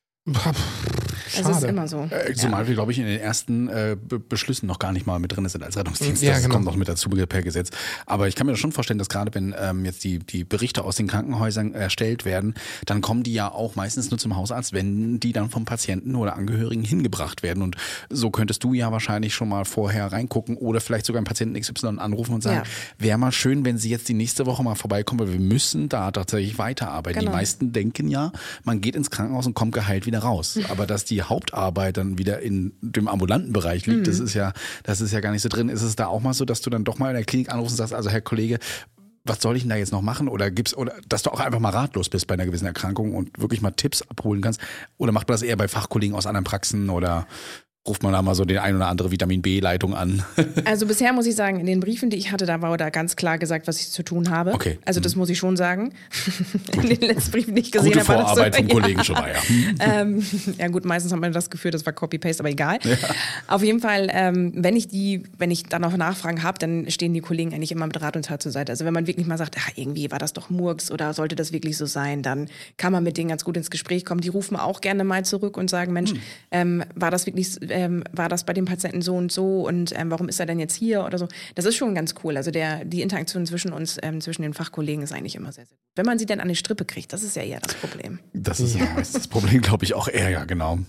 Es ist immer so. Zumal wir, glaube ich, in den ersten Beschlüssen noch gar nicht mal mit drin sind als Rettungsdienst. Ja, Das genau. kommt noch mit dazu per Gesetz. Aber ich kann mir schon vorstellen, dass gerade wenn jetzt die Berichte aus den Krankenhäusern erstellt werden, dann kommen die ja auch meistens nur zum Hausarzt, wenn die dann vom Patienten oder Angehörigen hingebracht werden. Und so könntest du ja wahrscheinlich schon mal vorher reingucken oder vielleicht sogar einen Patienten XY anrufen und sagen, wäre mal schön, wenn sie jetzt die nächste Woche mal vorbeikommen, weil wir müssen da tatsächlich weiterarbeiten. Genau. Die meisten denken ja, man geht ins Krankenhaus und kommt geheilt wieder raus. Aber dass die Hauptarbeit dann wieder in dem ambulanten Bereich liegt, das ist ja gar nicht so drin. Ist es da auch mal so, dass du dann doch mal in der Klinik anrufst und sagst, also Herr Kollege, was soll ich denn da jetzt noch machen? Oder dass du auch einfach mal ratlos bist bei einer gewissen Erkrankung und wirklich mal Tipps abholen kannst? Oder macht man das eher bei Fachkollegen aus anderen Praxen oder ruft man da mal so den ein oder andere Vitamin-B-Leitung an? Also bisher muss ich sagen, in den Briefen, die ich hatte, da war da ganz klar gesagt, was ich zu tun habe. Okay. Also das muss ich schon sagen. In den letzten Briefen, die ich gesehen Gute habe. war das Vorarbeit so, vom Kollegen schon mal, ja. Ja gut, meistens hat man das Gefühl, das war Copy-Paste, aber egal. Ja. Auf jeden Fall, wenn ich dann noch Nachfragen habe, dann stehen die Kollegen eigentlich immer mit Rat und Tat zur Seite. Also wenn man wirklich mal sagt, irgendwie war das doch Murks oder sollte das wirklich so sein, dann kann man mit denen ganz gut ins Gespräch kommen. Die rufen auch gerne mal zurück und sagen, Mensch, war das bei dem Patienten so und so und warum ist er denn jetzt hier oder so. Das ist schon ganz cool. Also die Interaktion zwischen uns, zwischen den Fachkollegen ist eigentlich immer sehr, sehr gut. Wenn man sie dann an die Strippe kriegt, das ist ja eher das Problem. Das ist das Problem, glaube ich, auch eher, ja, genau.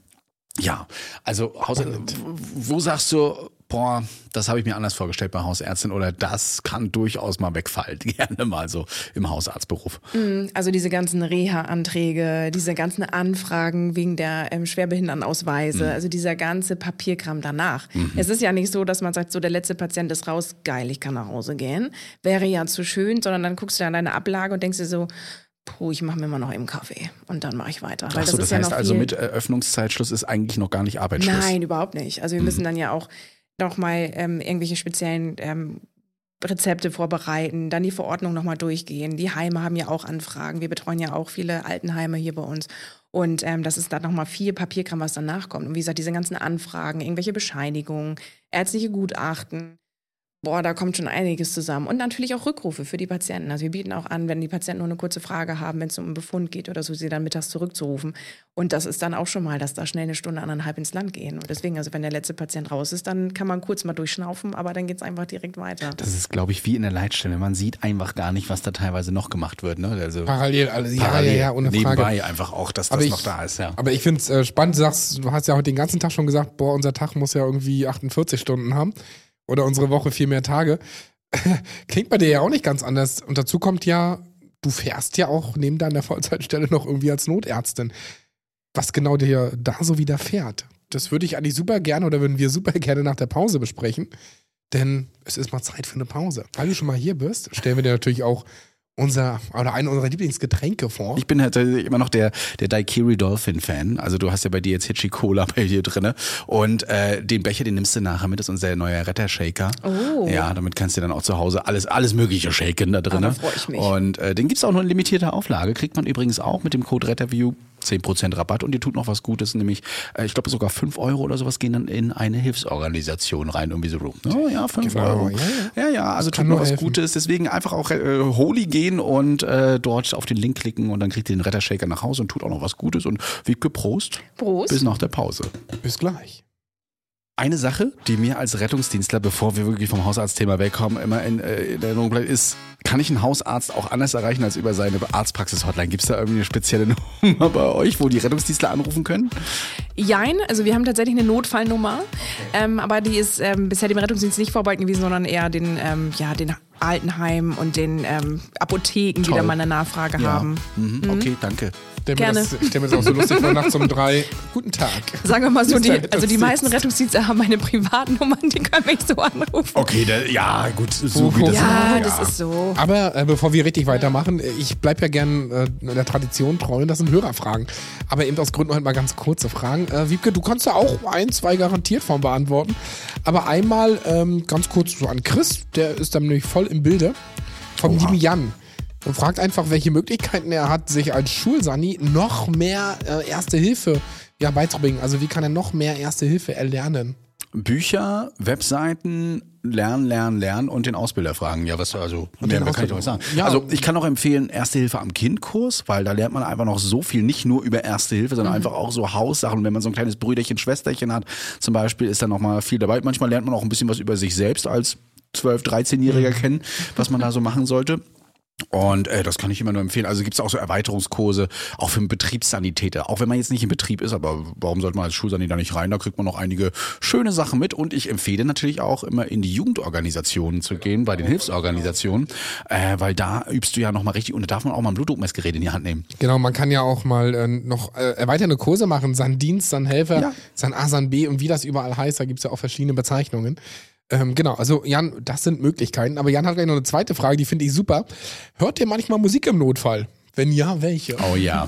Ja, also wo sagst du, boah, das habe ich mir anders vorgestellt bei Hausärztin oder das kann durchaus mal wegfallen, gerne mal so im Hausarztberuf. Also diese ganzen Reha-Anträge, diese ganzen Anfragen wegen der Schwerbehindertenausweise, also dieser ganze Papierkram danach. Es ist ja nicht so, dass man sagt, so der letzte Patient ist raus, geil, ich kann nach Hause gehen. Wäre ja zu schön, sondern dann guckst du an deine Ablage und denkst dir so, ich mache mir mal noch eben Kaffee und dann mache ich weiter. Ach so, das heißt also mit Öffnungszeitschluss ist eigentlich noch gar nicht Arbeitsschluss? Nein, überhaupt nicht. Also wir müssen dann ja auch nochmal irgendwelche speziellen Rezepte vorbereiten, dann die Verordnung nochmal durchgehen. Die Heime haben ja auch Anfragen. Wir betreuen ja auch viele Altenheime hier bei uns. Und das ist dann nochmal viel Papierkram, was danach kommt. Und wie gesagt, diese ganzen Anfragen, irgendwelche Bescheinigungen, ärztliche Gutachten. Boah, da kommt schon einiges zusammen. Und natürlich auch Rückrufe für die Patienten. Also wir bieten auch an, wenn die Patienten nur eine kurze Frage haben, wenn es um einen Befund geht oder so, sie dann mittags zurückzurufen. Und das ist dann auch schon mal, dass da schnell 1 Stunde, 1,5 ins Land gehen. Und deswegen, also wenn der letzte Patient raus ist, dann kann man kurz mal durchschnaufen, aber dann geht es einfach direkt weiter. Das ist, glaube ich, wie in der Leitstelle. Man sieht einfach gar nicht, was da teilweise noch gemacht wird. Ne? Also Parallel, alles. Ja, ohne Frage. Nebenbei einfach auch, dass das noch da ist. Ja. Aber ich finde es spannend, du hast ja heute den ganzen Tag schon gesagt, boah, unser Tag muss ja irgendwie 48 Stunden haben. Oder unsere Woche 4 mehr Tage. Klingt bei dir ja auch nicht ganz anders. Und dazu kommt ja, du fährst ja auch neben deiner Vollzeitstelle noch irgendwie als Notärztin. Was genau dir da so widerfährt, das würde ich eigentlich super gerne oder würden wir super gerne nach der Pause besprechen. Denn es ist mal Zeit für eine Pause. Weil du schon mal hier bist, stellen wir dir natürlich auch einen unserer Lieblingsgetränke vor. Ich bin halt immer noch der Daiquiri Dolphin-Fan. Also du hast ja bei dir jetzt Hitchi Cola bei dir drinne. Und den Becher, den nimmst du nachher mit. Das ist unser neuer Retter-Shaker. Oh. Ja, damit kannst du dann auch zu Hause alles Mögliche shaken da drinne. Da freue ich mich. Und den gibt's auch nur in limitierter Auflage. Kriegt man übrigens auch mit dem Code RetterView 10% Rabatt. Und ihr tut noch was Gutes, nämlich, ich glaube sogar 5 Euro oder sowas gehen dann in eine Hilfsorganisation rein. Irgendwie so, oh, ja, 5 Euro. Ja, also tut noch was Gutes. Deswegen einfach auch Holy gehen und dort auf den Link klicken und dann kriegt ihr den Retter-Shaker nach Hause und tut auch noch was Gutes. Und Wiebke, Prost. Prost. Bis nach der Pause. Bis gleich. Eine Sache, die mir als Rettungsdienstler, bevor wir wirklich vom Hausarztthema wegkommen, immer in Erinnerung bleibt, ist, kann ich einen Hausarzt auch anders erreichen als über seine Arztpraxis-Hotline? Gibt es da irgendwie eine spezielle Nummer bei euch, wo die Rettungsdienstler anrufen können? Jein, also wir haben tatsächlich eine Notfallnummer, aber die ist bisher dem Rettungsdienst nicht vorbehalten gewesen, sondern eher den Altenheimen und den Apotheken, Toll. die da mal eine Nachfrage haben. Okay, danke. Gerne. Ich stelle mir das auch so lustig vor, nachts um 3. Guten Tag. Sagen wir mal so, die meisten Rettungsdienste haben meine Privatnummern, die können mich so anrufen. Okay, gut, so wie das das ist so. Aber bevor wir richtig weitermachen, ich bleibe ja gern der Tradition treu, das sind Hörerfragen. Aber eben aus Gründen heute mal ganz kurze Fragen. Wiebke, du kannst da auch 1, 2 garantiert von beantworten. Aber einmal ganz kurz so an Chris, der ist dann nämlich voll im Bilde, vom lieben Jan. Und fragt einfach, welche Möglichkeiten er hat, sich als Schulsani noch mehr Erste Hilfe beizubringen. Also wie kann er noch mehr Erste Hilfe erlernen? Bücher, Webseiten, lernen und den Ausbilder fragen. Ja, mehr kann ich doch nicht sagen. Ja. Also ich kann auch empfehlen, Erste Hilfe am Kind-Kurs, weil da lernt man einfach noch so viel, nicht nur über Erste Hilfe, sondern einfach auch so Haussachen. Wenn man so ein kleines Brüderchen, Schwesterchen hat, zum Beispiel, ist da noch mal viel dabei. Manchmal lernt man auch ein bisschen was über sich selbst als 12-, 13-Jähriger kennen, was man da so machen sollte. Und das kann ich immer nur empfehlen. Also gibt es auch so Erweiterungskurse, auch für einen Betriebssanitäter. Auch wenn man jetzt nicht im Betrieb ist, aber warum sollte man als Schulsanitäter nicht rein? Da kriegt man noch einige schöne Sachen mit. Und ich empfehle natürlich auch immer in die Jugendorganisationen zu gehen, bei den Hilfsorganisationen, weil da übst du ja nochmal richtig und da darf man auch mal ein Blutdruckmessgerät in die Hand nehmen. Genau, man kann ja auch mal noch erweiternde Kurse machen, San-Dienst, San-Helfer, San-A, San-B und wie das überall heißt, da gibt es ja auch verschiedene Bezeichnungen. Genau, also Jan, das sind Möglichkeiten. Aber Jan hat gleich noch eine zweite Frage, die finde ich super. Hört ihr manchmal Musik im Notfall? Wenn ja, welche? Oh ja.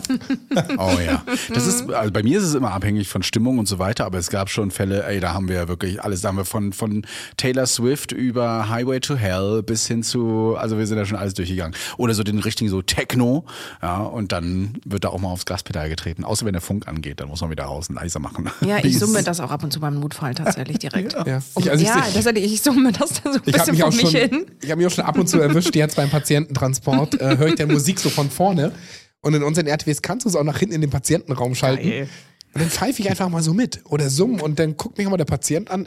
Das ist, also bei mir ist es immer abhängig von Stimmung und so weiter, aber es gab schon Fälle, da haben wir wirklich alles, da haben wir von Taylor Swift über Highway to Hell bis hin zu, also wir sind da schon alles durchgegangen. Oder so den richtigen so Techno, und dann wird da auch mal aufs Gaspedal getreten. Außer wenn der Funk angeht, dann muss man wieder raus und leiser machen. Ja, ich summe das auch ab und zu beim Notfall tatsächlich direkt. Ich summe das dann so ein bisschen vor mich hin. Ich habe mich auch schon ab und zu erwischt, jetzt beim Patiententransport, höre ich der Musik so von vorne. Und in unseren RTWs kannst du es auch nach hinten in den Patientenraum schalten. Geil. Und dann pfeife ich einfach mal so mit oder summ und dann guckt mich auch mal der Patient an.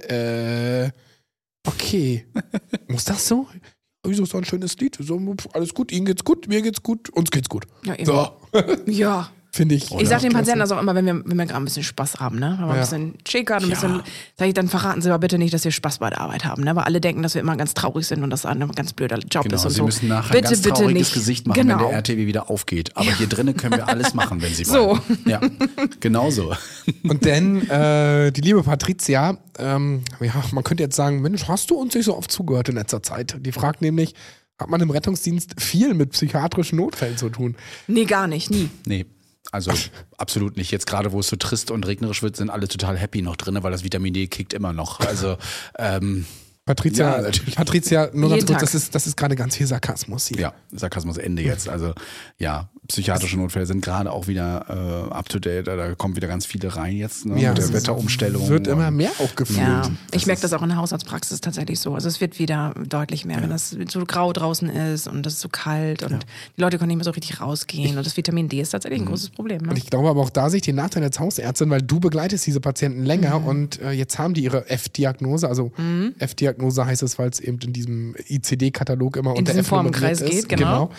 Okay. Muss das so? Wieso ist so ein schönes Lied? So, alles gut, Ihnen geht's gut, mir geht's gut, uns geht's gut. Ja, eben. So. Ja. Finde ich. Ich sag den Patienten das auch immer, wenn wir gerade ein bisschen Spaß haben, ne? Wenn wir ein bisschen schickern, ein bisschen, sag ich, dann verraten Sie aber bitte nicht, dass wir Spaß bei der Arbeit haben, ne? Weil alle denken, dass wir immer ganz traurig sind und dass ein ganz blöder Job ist und Sie so. müssen nachher ein ganz trauriges Gesicht machen, wenn der RTW wieder aufgeht. Aber hier drinnen können wir alles machen, wenn Sie wollen. So. Ja, genau so. Und dann die liebe Patricia, man könnte jetzt sagen, Mensch, hast du uns nicht so oft zugehört in letzter Zeit? Die fragt nämlich, hat man im Rettungsdienst viel mit psychiatrischen Notfällen zu tun? Nee, gar nicht, nie. Nee. Also absolut nicht. Jetzt gerade, wo es so trist und regnerisch wird, sind alle total happy noch drin, weil das Vitamin D kickt immer noch. Also Patricia, nur ganz Jeden kurz, Tag. das ist gerade ganz viel Sarkasmus hier. ja, Sarkasmus Ende jetzt. Also ja, psychiatrische Notfälle sind gerade auch wieder up to date. Da kommen wieder ganz viele rein jetzt, ne, Ja, mit der es Wetterumstellung. Wird immer mehr auch gefühlt. Ja, ich merke das auch in der Hausarztpraxis tatsächlich so. Also es wird wieder deutlich mehr, wenn das so grau draußen ist und es ist so kalt und die Leute können nicht mehr so richtig rausgehen und das Vitamin D ist tatsächlich ein großes Problem. Ne? Und ich glaube aber auch da sehe ich den Nachteil als Hausärztin, weil du begleitest diese Patienten länger und jetzt haben die ihre F-Diagnose. Also F-Diagnose heißt es, weil es eben in diesem ICD-Katalog immer unter diesem F nummeriert Formenkreis ist. geht, genau.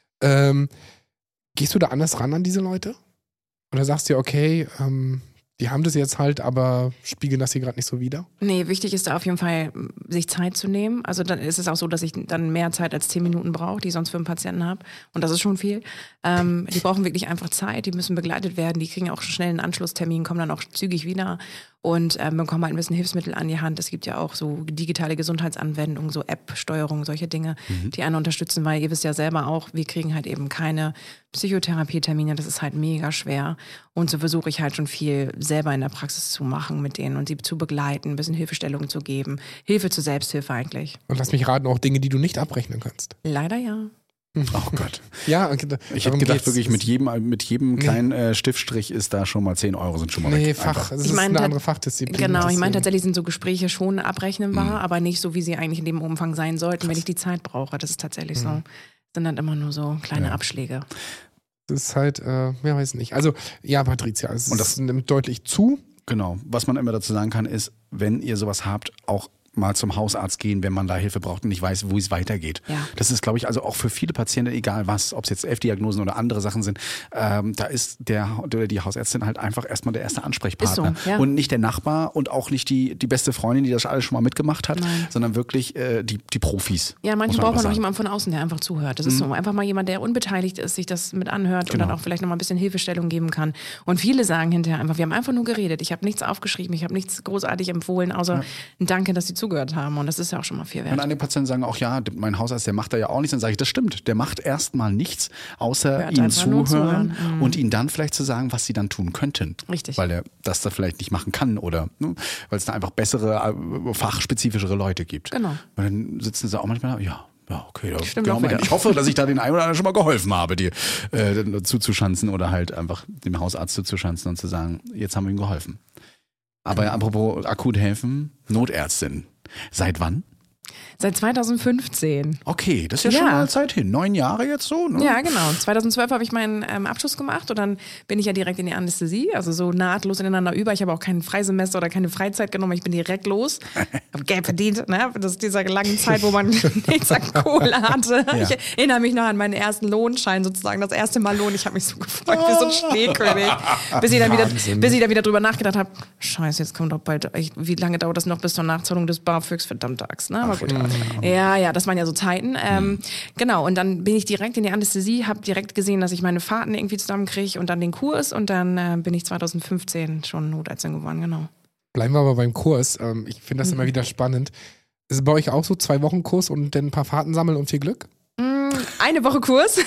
Gehst du da anders ran an diese Leute? Oder sagst du, okay, die haben das jetzt halt, aber spiegeln das hier gerade nicht so wider? Nee, wichtig ist da auf jeden Fall, sich Zeit zu nehmen. Also dann ist es auch so, dass ich dann mehr Zeit als 10 Minuten brauche, die ich sonst für einen Patienten habe. Und das ist schon viel. Die brauchen wirklich einfach Zeit, die müssen begleitet werden, die kriegen auch schnell einen Anschlusstermin, kommen dann auch zügig wieder und bekommen halt ein bisschen Hilfsmittel an die Hand. Es gibt ja auch so digitale Gesundheitsanwendungen, so App-Steuerung, solche Dinge, die einen unterstützen, weil ihr wisst ja selber auch, wir kriegen halt eben keine Psychotherapietermine, das ist halt mega schwer. Und so versuche ich halt schon viel selber in der Praxis zu machen mit denen und sie zu begleiten, ein bisschen Hilfestellung zu geben. Hilfe zur Selbsthilfe eigentlich. Und lass mich raten, auch Dinge, die du nicht abrechnen kannst. Leider ja. Oh Gott. Ja, Ich hätte gedacht, wirklich mit jedem kleinen Stiftstrich ist da schon mal 10 Euro sind schon mal Nee, weg. Fach. Einfach. Das Ich ist meine, eine andere Fachdisziplin. Genau, ich meine Deswegen- tatsächlich sind so Gespräche schon abrechnenbar, aber nicht so, wie sie eigentlich in dem Umfang sein sollten, wenn ich die Zeit brauche. Das ist tatsächlich so. Das sind dann immer nur so kleine Abschläge. Das ist halt, weiß nicht. Also, ja, Patricia, es Und das- nimmt deutlich zu. Genau. Was man immer dazu sagen kann, ist, wenn ihr sowas habt, auch mal zum Hausarzt gehen, wenn man da Hilfe braucht und nicht weiß, wo es weitergeht. Ja. Das ist, glaube ich, also auch für viele Patienten, egal was, ob es jetzt F-Diagnosen oder andere Sachen sind, da ist der oder die Hausärztin halt einfach erstmal der erste Ansprechpartner. Ist so, ja. Und nicht der Nachbar und auch nicht die beste Freundin, die das alles schon mal mitgemacht hat, sondern wirklich die Profis. Ja, manchmal muss braucht man einfach auch sagen. jemanden von außen, der einfach zuhört. Das ist so. Einfach mal jemand, der unbeteiligt ist, sich das mit anhört und dann auch vielleicht nochmal ein bisschen Hilfestellung geben kann. Und viele sagen hinterher einfach, wir haben einfach nur geredet. Ich habe nichts aufgeschrieben, ich habe nichts großartig empfohlen, außer ein Danke, dass sie zugehört haben. Und das ist ja auch schon mal viel Und wert. einige Patienten sagen auch, ja, mein Hausarzt, der macht da ja auch nichts. Dann sage ich, das stimmt. Der macht erstmal nichts, außer Hört ihnen einfach nur zuhören zuhören. und ihnen dann vielleicht zu sagen, was sie dann tun könnten. Richtig. Weil er das da vielleicht nicht machen kann oder weil es da einfach bessere, fachspezifischere Leute gibt. Genau. Und dann sitzen sie auch manchmal da, ja, okay. Da Stimmt genau auch wieder. Ich hoffe, dass ich da den einen oder anderen schon mal geholfen habe, dir zuzuschanzen oder halt einfach dem Hausarzt zuzuschanzen und zu sagen, jetzt haben wir ihm geholfen. Aber apropos akut helfen, Notärztin. Seit wann? Seit 2015. Okay, das ist ja, Ja. schon mal Zeit hin. 9 Jahre jetzt so, ne? Ja, genau. 2012 habe ich meinen Abschluss gemacht und dann bin ich ja direkt in die Anästhesie, also so nahtlos ineinander über. Ich habe auch kein Freisemester oder keine Freizeit genommen, ich bin direkt los. Habe Geld verdient, ne? Das ist dieser langen Zeit, wo man nichts an Kohle hatte. Ja. Ich erinnere mich noch an meinen ersten Lohnschein sozusagen, das erste Mal Lohn. Ich habe mich so gefreut wie so ein Schneekönig. Bis ich dann wieder drüber nachgedacht habe, scheiße, jetzt kommt doch bald, wie lange dauert das noch bis zur Nachzahlung des BAföGs? Verdammte Axt, ne? Aber gut. Ja, das waren ja so Zeiten. Genau, und dann bin ich direkt in die Anästhesie, habe direkt gesehen, dass ich meine Fahrten irgendwie zusammenkriege und dann den Kurs und dann bin ich 2015 schon Notärztin geworden, genau. Bleiben wir aber beim Kurs. Ich finde das immer wieder spannend. Ist es bei euch auch so 2 Wochen Kurs und dann ein paar Fahrten sammeln und viel Glück? Eine Woche Kurs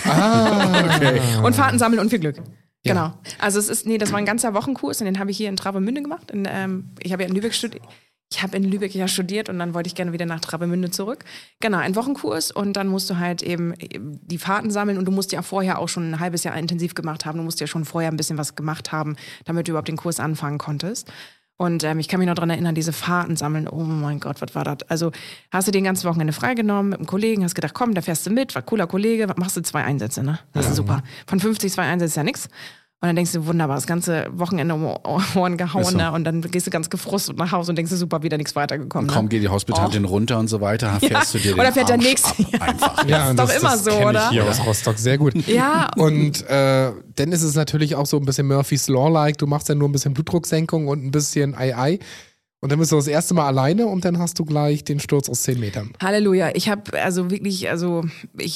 Okay. und Fahrten sammeln und viel Glück. Ja. Genau. Also das war ein ganzer Wochenkurs und den habe ich hier in Travemünde gemacht. Ich habe ja in Lübeck studiert. Ich habe in Lübeck ja studiert und dann wollte ich gerne wieder nach Travemünde zurück. Genau, ein Wochenkurs und dann musst du halt eben die Fahrten sammeln und du musst ja vorher auch schon ein halbes Jahr intensiv gemacht haben. Du musst ja schon vorher ein bisschen was gemacht haben, damit du überhaupt den Kurs anfangen konntest. Und ich kann mich noch daran erinnern, diese Fahrten sammeln, oh mein Gott, was war das? Also hast du den ganzen Wochenende freigenommen mit einem Kollegen, hast gedacht, komm, da fährst du mit, war cooler Kollege, machst du 2 Einsätze, ne? Das ist super. Von 50 2 Einsätze ist ja nix. Und dann denkst du, wunderbar, das ganze Wochenende um Ohren gehauen, Ist so. ne? Und dann gehst du ganz gefrustet nach Hause und denkst du, super, wieder nichts weitergekommen. Kaum Ne? geht die Hospitantin runter und so weiter, fährst du dir den oder fährt der Arsch Nächste. ab, einfach. Ja. ist doch immer so, kenn oder? Ich hier aus Rostock sehr gut. Ja. Und dann ist es natürlich auch so ein bisschen Murphy's Law-like. Du machst dann nur ein bisschen Blutdrucksenkung und ein bisschen Ei. Und dann bist du das erste Mal alleine und dann hast du gleich den Sturz aus 10 Metern. Halleluja. Ich habe ich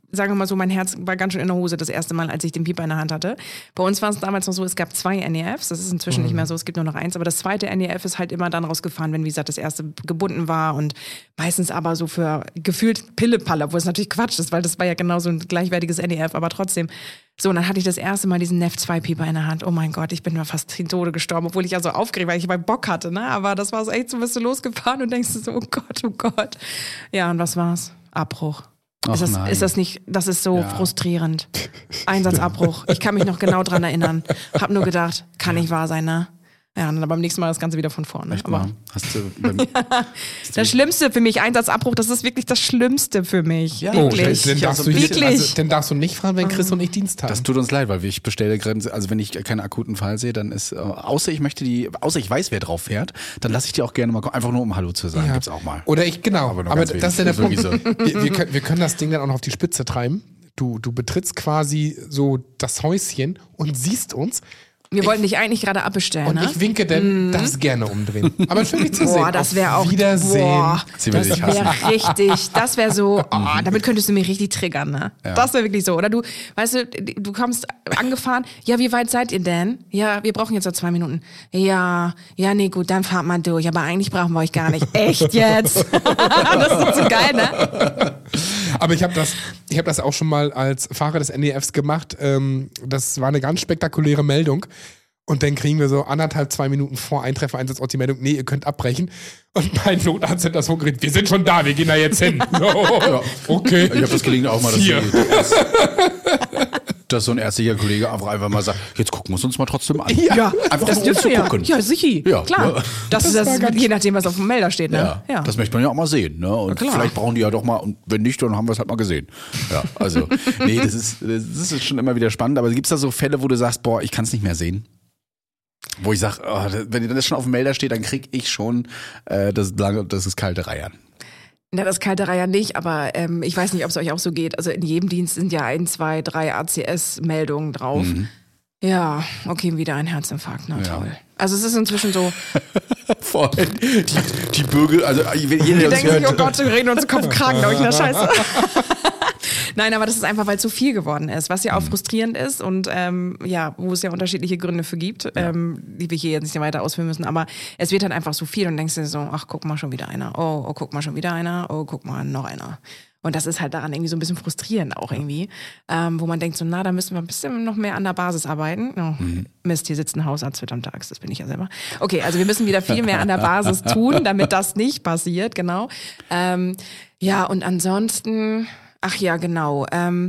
sagen wir mal so, mein Herz war ganz schön in der Hose das erste Mal, als ich den Pieper in der Hand hatte. Bei uns war es damals noch so, es gab 2 NEFs, das ist inzwischen nicht mehr so, es gibt nur noch 1, aber das zweite NEF ist halt immer dann rausgefahren, wenn, wie gesagt, das erste gebunden war und meistens aber so für gefühlt Pille-Palle, obwohl es natürlich Quatsch ist, weil das war ja genauso ein gleichwertiges NEF, aber trotzdem. So, und dann hatte ich das erste Mal diesen NEF-2-Pieper in der Hand. Oh mein Gott, ich bin mir fast in Tode gestorben, obwohl ich ja so aufgeregt war, weil ich mal Bock hatte, ne? Aber das war so echt, so bist du losgefahren und denkst so, oh Gott, oh Gott. Ja, und was war's? Abbruch. Ist das nicht, das ist so frustrierend. Einsatzabbruch. Ich kann mich noch genau dran erinnern. Hab nur gedacht, kann nicht wahr sein, ne? Ja, und dann beim nächsten Mal das Ganze wieder von vorne. Echt Aber mal? Hast du das Schlimmste für mich, Einsatzabbruch, das ist wirklich das Schlimmste für mich. Ja, wirklich. Dann darfst, du Wirklich? dann darfst du nicht fahren, wenn Chris und ich Dienst haben. Das tut uns leid, weil ich bestelle gerade, also wenn ich keinen akuten Fall sehe, dann ist, außer ich weiß, wer drauf fährt, dann lasse ich die auch gerne mal kommen, einfach nur um Hallo zu sagen, gibt's auch mal. Oder genau, Aber nur aber ganz das ist ja der wenig. Punkt. Ist Wir können das Ding dann auch noch auf die Spitze treiben. Du betrittst quasi so das Häuschen und siehst uns. Wir wollten dich eigentlich gerade abbestellen, Und ne? ich winke dann, darfst gerne umdrehen. Aber schön, dich zu sehen. Boah, das wäre auch. Wiedersehen. Boah, Sie will das dich hassen. wäre richtig. Das wäre so. Oh, damit könntest du mich richtig triggern, ne? Ja. Das wäre wirklich so. Oder du, weißt du kommst angefahren. Ja, wie weit seid ihr denn? Ja, wir brauchen jetzt noch 2 Minuten. Ja, nee, gut, dann fahrt mal durch. Aber eigentlich brauchen wir euch gar nicht. Echt jetzt? Das ist so geil, ne? Aber ich hab das auch schon mal als Fahrer des NEFs gemacht. Das war eine ganz spektakuläre Meldung. Und dann kriegen wir so 1,5-2 Minuten vor Eintreffer-Einsatzort die Meldung, nee, ihr könnt abbrechen. Und mein Notarzt hat das hochgeredet, wir sind schon da, wir gehen da jetzt hin. So, okay. Ich habe das gelegentlich auch mal, Hier. dass so ein ärztlicher Kollege einfach mal sagt, jetzt gucken wir es uns mal trotzdem an. Ja, Einfach das nur, um dürfen zu wir ja. gucken. Ja, sicher. Ja, Klar. ja. Das war ist ganz je nachdem, was auf dem Melder steht, ne? Ja, das möchte man ja auch mal sehen. Ne? Und klar. vielleicht brauchen die ja doch mal, und wenn nicht, dann haben wir es halt mal gesehen. Ja, also, nee, das ist schon immer wieder spannend, aber gibt es da so Fälle, wo du sagst, boah, ich kann es nicht mehr sehen? Wo ich sage, wenn das schon auf dem Melder steht, dann krieg ich schon das ist kalte Reiern. Na, das kalte Reiher nicht, aber ich weiß nicht, ob es euch auch so geht. Also in jedem Dienst sind ja 1, 2, 3 ACS-Meldungen drauf. Ja, okay, wieder ein Herzinfarkt, na toll. Also es ist inzwischen so. Vor allem die Bürger, also jeder, Die der uns denken sich, oh hört, Gott, wir reden uns Kopf und Kragen, glaube ich, na Scheiße. Nein, aber das ist einfach, weil es zu viel geworden ist, was ja auch frustrierend ist und wo es ja unterschiedliche Gründe für gibt, die wir hier jetzt nicht weiter ausführen müssen, aber es wird halt einfach so viel und denkst dir so, ach, guck mal, schon wieder einer, oh, guck mal, schon wieder einer, oh, guck mal, noch einer. Und das ist halt daran irgendwie so ein bisschen frustrierend auch irgendwie, wo man denkt so, na, da müssen wir ein bisschen noch mehr an der Basis arbeiten. Oh, Mist, hier sitzt ein Hausarzt verdammt tags, das bin ich ja selber. Okay, also wir müssen wieder viel mehr an der Basis tun, damit das nicht passiert, genau. Ja, und ansonsten, ach ja, genau,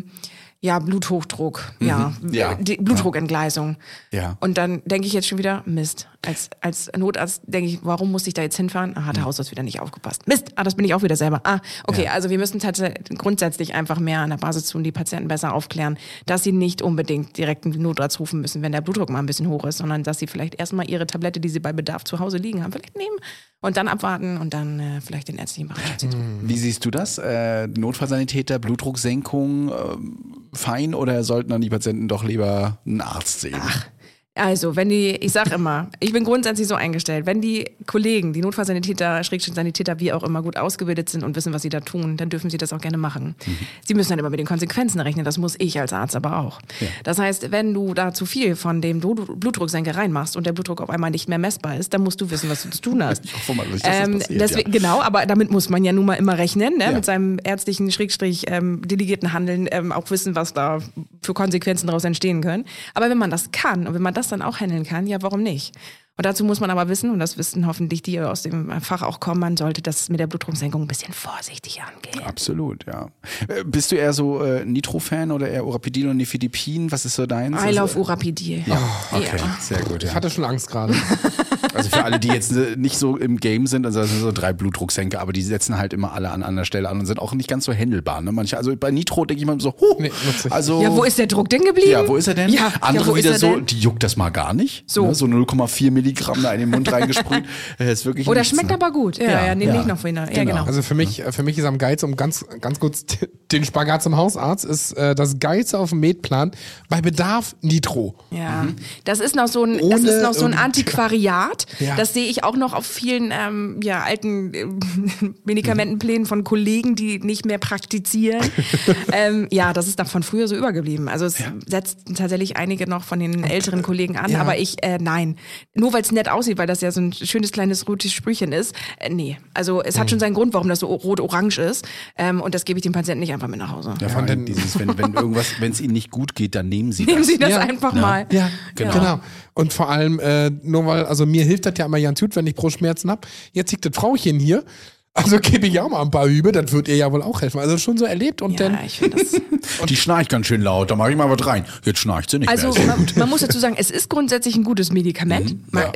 Bluthochdruck, die Blutdruckentgleisung. Ja. Und dann denke ich jetzt schon wieder, Mist, als Notarzt denke ich, warum muss ich da jetzt hinfahren? Hat der Hausarzt wieder nicht aufgepasst. Mist, das bin ich auch wieder selber. Okay, also wir müssen tatsächlich grundsätzlich einfach mehr an der Basis tun, die Patienten besser aufklären, dass sie nicht unbedingt direkt einen Notarzt rufen müssen, wenn der Blutdruck mal ein bisschen hoch ist, sondern dass sie vielleicht erstmal ihre Tablette, die sie bei Bedarf zu Hause liegen haben, vielleicht nehmen und dann abwarten und dann vielleicht den ärztlichen Bereitschaft tun. Wie siehst du das? Notfallsanitäter, Blutdrucksenkung, fein oder sollten dann die Patienten doch lieber einen Arzt sehen? Also, ich sag immer, ich bin grundsätzlich so eingestellt, wenn die Kollegen, die Notfallsanitäter, Sanitäter, wie auch immer, gut ausgebildet sind und wissen, was sie da tun, dann dürfen sie das auch gerne machen. Sie müssen dann immer mit den Konsequenzen rechnen, das muss ich als Arzt aber auch. Ja. Das heißt, wenn du da zu viel von dem Blutdrucksenker reinmachst und der Blutdruck auf einmal nicht mehr messbar ist, dann musst du wissen, was du zu tun hast. Ich hoffe mal, dass das passiert, Genau, aber damit muss man ja nun mal immer rechnen, ne? Mit seinem ärztlichen delegierten Handeln auch wissen, was da für Konsequenzen daraus entstehen können. Aber wenn man das kann und wenn man das dann auch handeln kann, ja, warum nicht? Und dazu muss man aber wissen, und das wissen hoffentlich die aus dem Fach auch kommen, man sollte das mit der Blutdrucksenkung ein bisschen vorsichtig angehen. Absolut, ja. Bist du eher so Nitro-Fan oder eher Urapidil und Nifedipin? Was ist so deins? I love Urapidil. Ja, okay, Ja. sehr gut. Ich hatte schon Angst gerade. Also für alle, die jetzt nicht so im Game sind, also das sind so 3 Blutdrucksenker, aber die setzen halt immer alle an anderer Stelle an und sind auch nicht ganz so händelbar. Ne? Manche, also bei Nitro denke ich mal so, also ja, wo ist der Druck denn geblieben? Ja, wo ist er denn? Ja, andere wo wieder ist er so, denn? die juckt das mal gar nicht. So, ne? So 0,4 Milligramm da in den Mund reingesprüht. Ist wirklich Oder nichts, schmeckt ne? aber gut. Ja, nehme ich noch wieder. Ja, genau. Also für mich ist am geilsten, um ganz kurz den Spagat zum Hausarzt, ist das Geilste auf dem Medplan bei Bedarf Nitro. Ja, das ist noch so ein Antiquariat. Gott. Ja. Das sehe ich auch noch auf vielen alten Medikamentenplänen von Kollegen, die nicht mehr praktizieren. Das ist dann von früher so übergeblieben. Also es setzt tatsächlich einige noch von den älteren Kollegen an, aber ich, nein. Nur weil es nett aussieht, weil das ja so ein schönes kleines rotes Sprühchen ist. Nee, also es hat schon seinen Grund, warum das so rot-orange ist. Und das gebe ich dem Patienten nicht einfach mit nach Hause. Ja, vor allem dieses, wenn es ihnen nicht gut geht, dann nehmen Sie Nehmen das. Sie das einfach mal. Ja, genau. Und vor allem, nur weil, also mir hilft das ja immer ganz gut, wenn ich Brustschmerzen habe. Jetzt liegt das Frauchen hier. Also gebe ich auch mal ein paar Übe, das wird ihr ja wohl auch helfen. Also schon so erlebt und dann. Ich finde das. Die schnarcht ganz schön laut, da mache ich mal was rein. Jetzt schnarcht sie nicht Also mehr. man muss dazu sagen, es ist grundsätzlich ein gutes Medikament,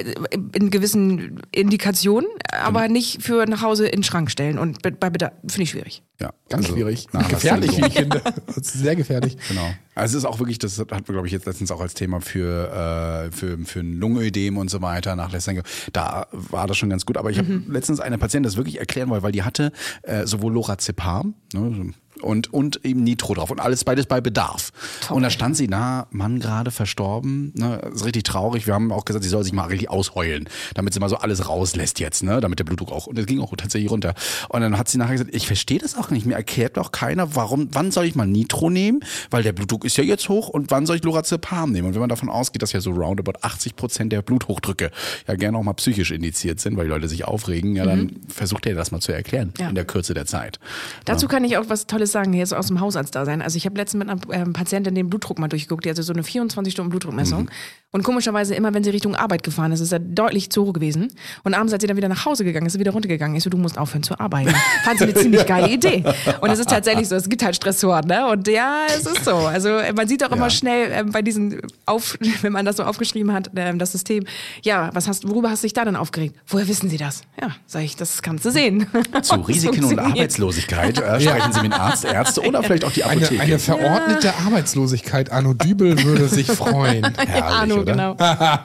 in gewissen Indikationen, aber nicht für nach Hause in den Schrank stellen. Und bei Bedarf finde ich schwierig. Ja, Ganz schwierig. Nachlasssyndrom. Gefährlich, wie ich finde. Das ist sehr gefährlich. Genau. Also es ist auch wirklich, das hatten wir, glaube ich, jetzt letztens auch als Thema für ein Lungenödem und so weiter, Nachlässigung. Da war das schon ganz gut. Aber ich habe letztens eine Patientin das wirklich erklären wollen, weil die hatte sowohl Lorazepam, ne, und eben Nitro drauf und beides bei Bedarf. Toll. Und da stand sie da, Mann gerade verstorben, ne, ist richtig traurig. Wir haben auch gesagt, sie soll sich mal richtig ausheulen, damit sie mal so alles rauslässt jetzt, ne, damit der Blutdruck auch, und das ging auch tatsächlich runter. Und dann hat sie nachher gesagt, ich verstehe das auch nicht, mir erklärt doch keiner, wann soll ich mal Nitro nehmen, weil der Blutdruck ist ja jetzt hoch, und wann soll ich Lorazepam nehmen? Und wenn man davon ausgeht, dass ja so roundabout 80% der Bluthochdrücke ja gerne auch mal psychisch indiziert sind, weil die Leute sich aufregen, ja, dann versucht er das mal zu erklären in der Kürze der Zeit. Dazu kann ich auch was Tolles sagen, jetzt aus dem Hausarzt da sein. Also ich habe letztens mit einer Patientin den Blutdruck mal durchgeguckt, die hatte so eine 24-Stunden-Blutdruckmessung. Und komischerweise immer, wenn sie Richtung Arbeit gefahren ist, ist er deutlich zu hoch gewesen. Und abends, als sie dann wieder nach Hause gegangen ist, ist sie wieder runtergegangen. Ich so, du musst aufhören zu arbeiten. Fand sie eine ziemlich geile Idee. Und es ist tatsächlich so, es gibt halt Stressoren, ne? Und ja, es ist so. Also man sieht auch immer schnell bei diesen, wenn man das so aufgeschrieben hat, das System, ja, worüber hast du dich da denn aufgeregt? Woher wissen Sie das? Ja, sag ich, das kannst du sehen. Zu Risiken und Arbeitslosigkeit sprechen Sie mit Arzt, Ärzte oder vielleicht auch die Apotheke. Eine verordnete Arbeitslosigkeit. Arno Dübel würde sich freuen. Herrlich, oder? Genau.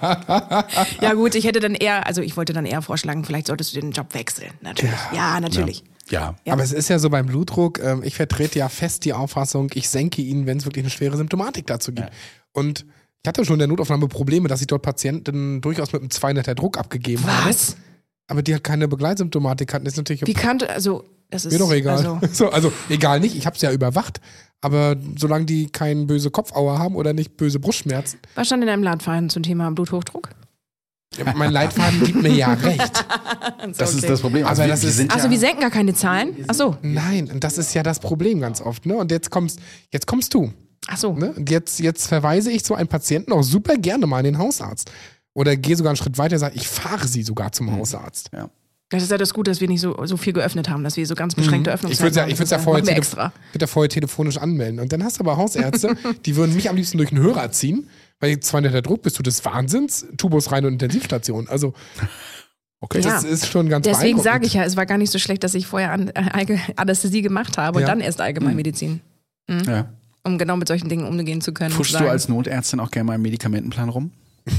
Ja gut, ich wollte dann eher vorschlagen, vielleicht solltest du den Job wechseln. Natürlich. Ja, natürlich. Ja. Aber es ist ja so beim Blutdruck, ich vertrete ja fest die Auffassung, ich senke ihn, wenn es wirklich eine schwere Symptomatik dazu gibt. Ja. Und ich hatte schon in der Notaufnahme Probleme, dass ich dort Patienten durchaus mit einem 200er Druck abgegeben habe. Was? Aber die halt keine Begleitsymptomatik hatten. Das ist natürlich das ist mir doch egal. Also egal nicht, ich habe es ja überwacht. Aber solange die keinen böse Kopfauer haben oder nicht böse Brustschmerzen. Was stand in deinem Leitfaden zum Thema Bluthochdruck? Ja, mein Leitfaden gibt mir ja recht. Das ist das Problem. Also wir senken gar keine Zahlen? Ach so. Nein, und das ist ja das Problem ganz oft. Ne? Und jetzt kommst du. Ach so. Ne? Und jetzt verweise ich so einen Patienten auch super gerne mal in den Hausarzt. Oder gehe sogar einen Schritt weiter und sage, ich fahre sie sogar zum Hausarzt. Ja. Das ist ja das Gute, dass wir nicht so viel geöffnet haben, dass wir so ganz beschränkte Öffnungszeiten haben. Ich würde ja vorher telefonisch anmelden. Und dann hast du aber Hausärzte, die würden mich am liebsten durch einen Hörer ziehen, weil 200er Druck bist du des Wahnsinns, Tubus rein und Intensivstation. Also okay, das ist schon ganz beeindruckend. Deswegen sage ich ja, es war gar nicht so schlecht, dass ich vorher Anästhesie gemacht habe und dann erst Allgemeinmedizin. Ja. Um genau mit solchen Dingen umgehen zu können. Fuschst du als Notärztin auch gerne mal im Medikamentenplan rum?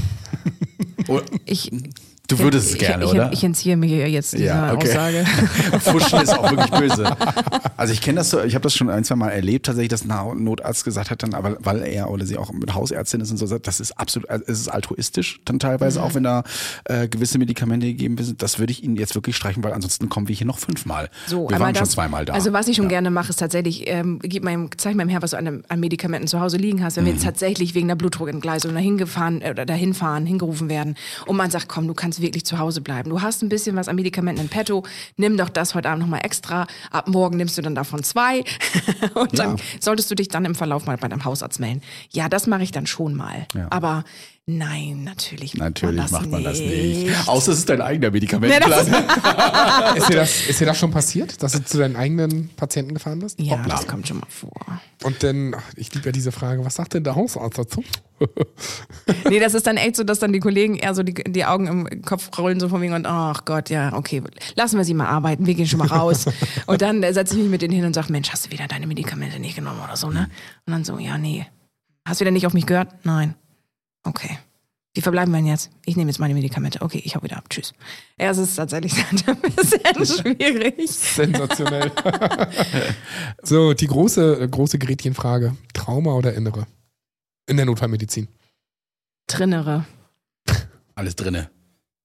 Du würdest es gerne, oder? Ich entziehe mir jetzt diese Aussage. Fuschen ist auch wirklich böse. Also ich kenne das so, ich habe das schon ein, zwei Mal erlebt, tatsächlich, dass ein Notarzt gesagt hat, dann, aber weil er oder sie auch mit Hausärztin ist und so, das ist absolut, es ist altruistisch dann teilweise, auch wenn da gewisse Medikamente gegeben sind. Das würde ich Ihnen jetzt wirklich streichen, weil ansonsten kommen wir hier noch 5-mal. So, wir waren schon 2-mal da. Also was ich schon gerne mache, ist tatsächlich, zeig meinem Herr, was du an Medikamenten zu Hause liegen hast, wenn wir jetzt tatsächlich wegen der Blutdruckentgleisung hingerufen werden und man sagt, komm, du kannst wirklich zu Hause bleiben. Du hast ein bisschen was an Medikamenten in petto, nimm doch das heute Abend nochmal extra, ab morgen nimmst du dann davon 2 und dann solltest du dich dann im Verlauf mal bei deinem Hausarzt melden. Ja, das mache ich dann schon mal. Ja. Aber nein, natürlich macht man das nicht. Außer es ist dein eigener Medikamentenplan. Ist dir das schon passiert, dass du zu deinen eigenen Patienten gefahren bist? Ja, das kommt schon mal vor. Und dann, ich liebe ja diese Frage, was sagt denn der Hausarzt dazu? Nee, das ist dann echt so, dass dann die Kollegen eher so die Augen im Kopf rollen, so von wegen und ach Gott, ja, okay, lassen wir sie mal arbeiten, wir gehen schon mal raus. Und dann setze ich mich mit denen hin und sage, Mensch, hast du wieder deine Medikamente nicht genommen oder so, ne? Und dann so, ja, nee. Hast du wieder nicht auf mich gehört? Nein. Okay. Wie verbleiben wir denn jetzt? Ich nehme jetzt meine Medikamente. Okay, ich hau wieder ab. Tschüss. Ja, es ist tatsächlich ein bisschen schwierig. Sensationell. So, die große Gretchenfrage. Trauma oder Innere? In der Notfallmedizin. Drinnere. Alles drinne.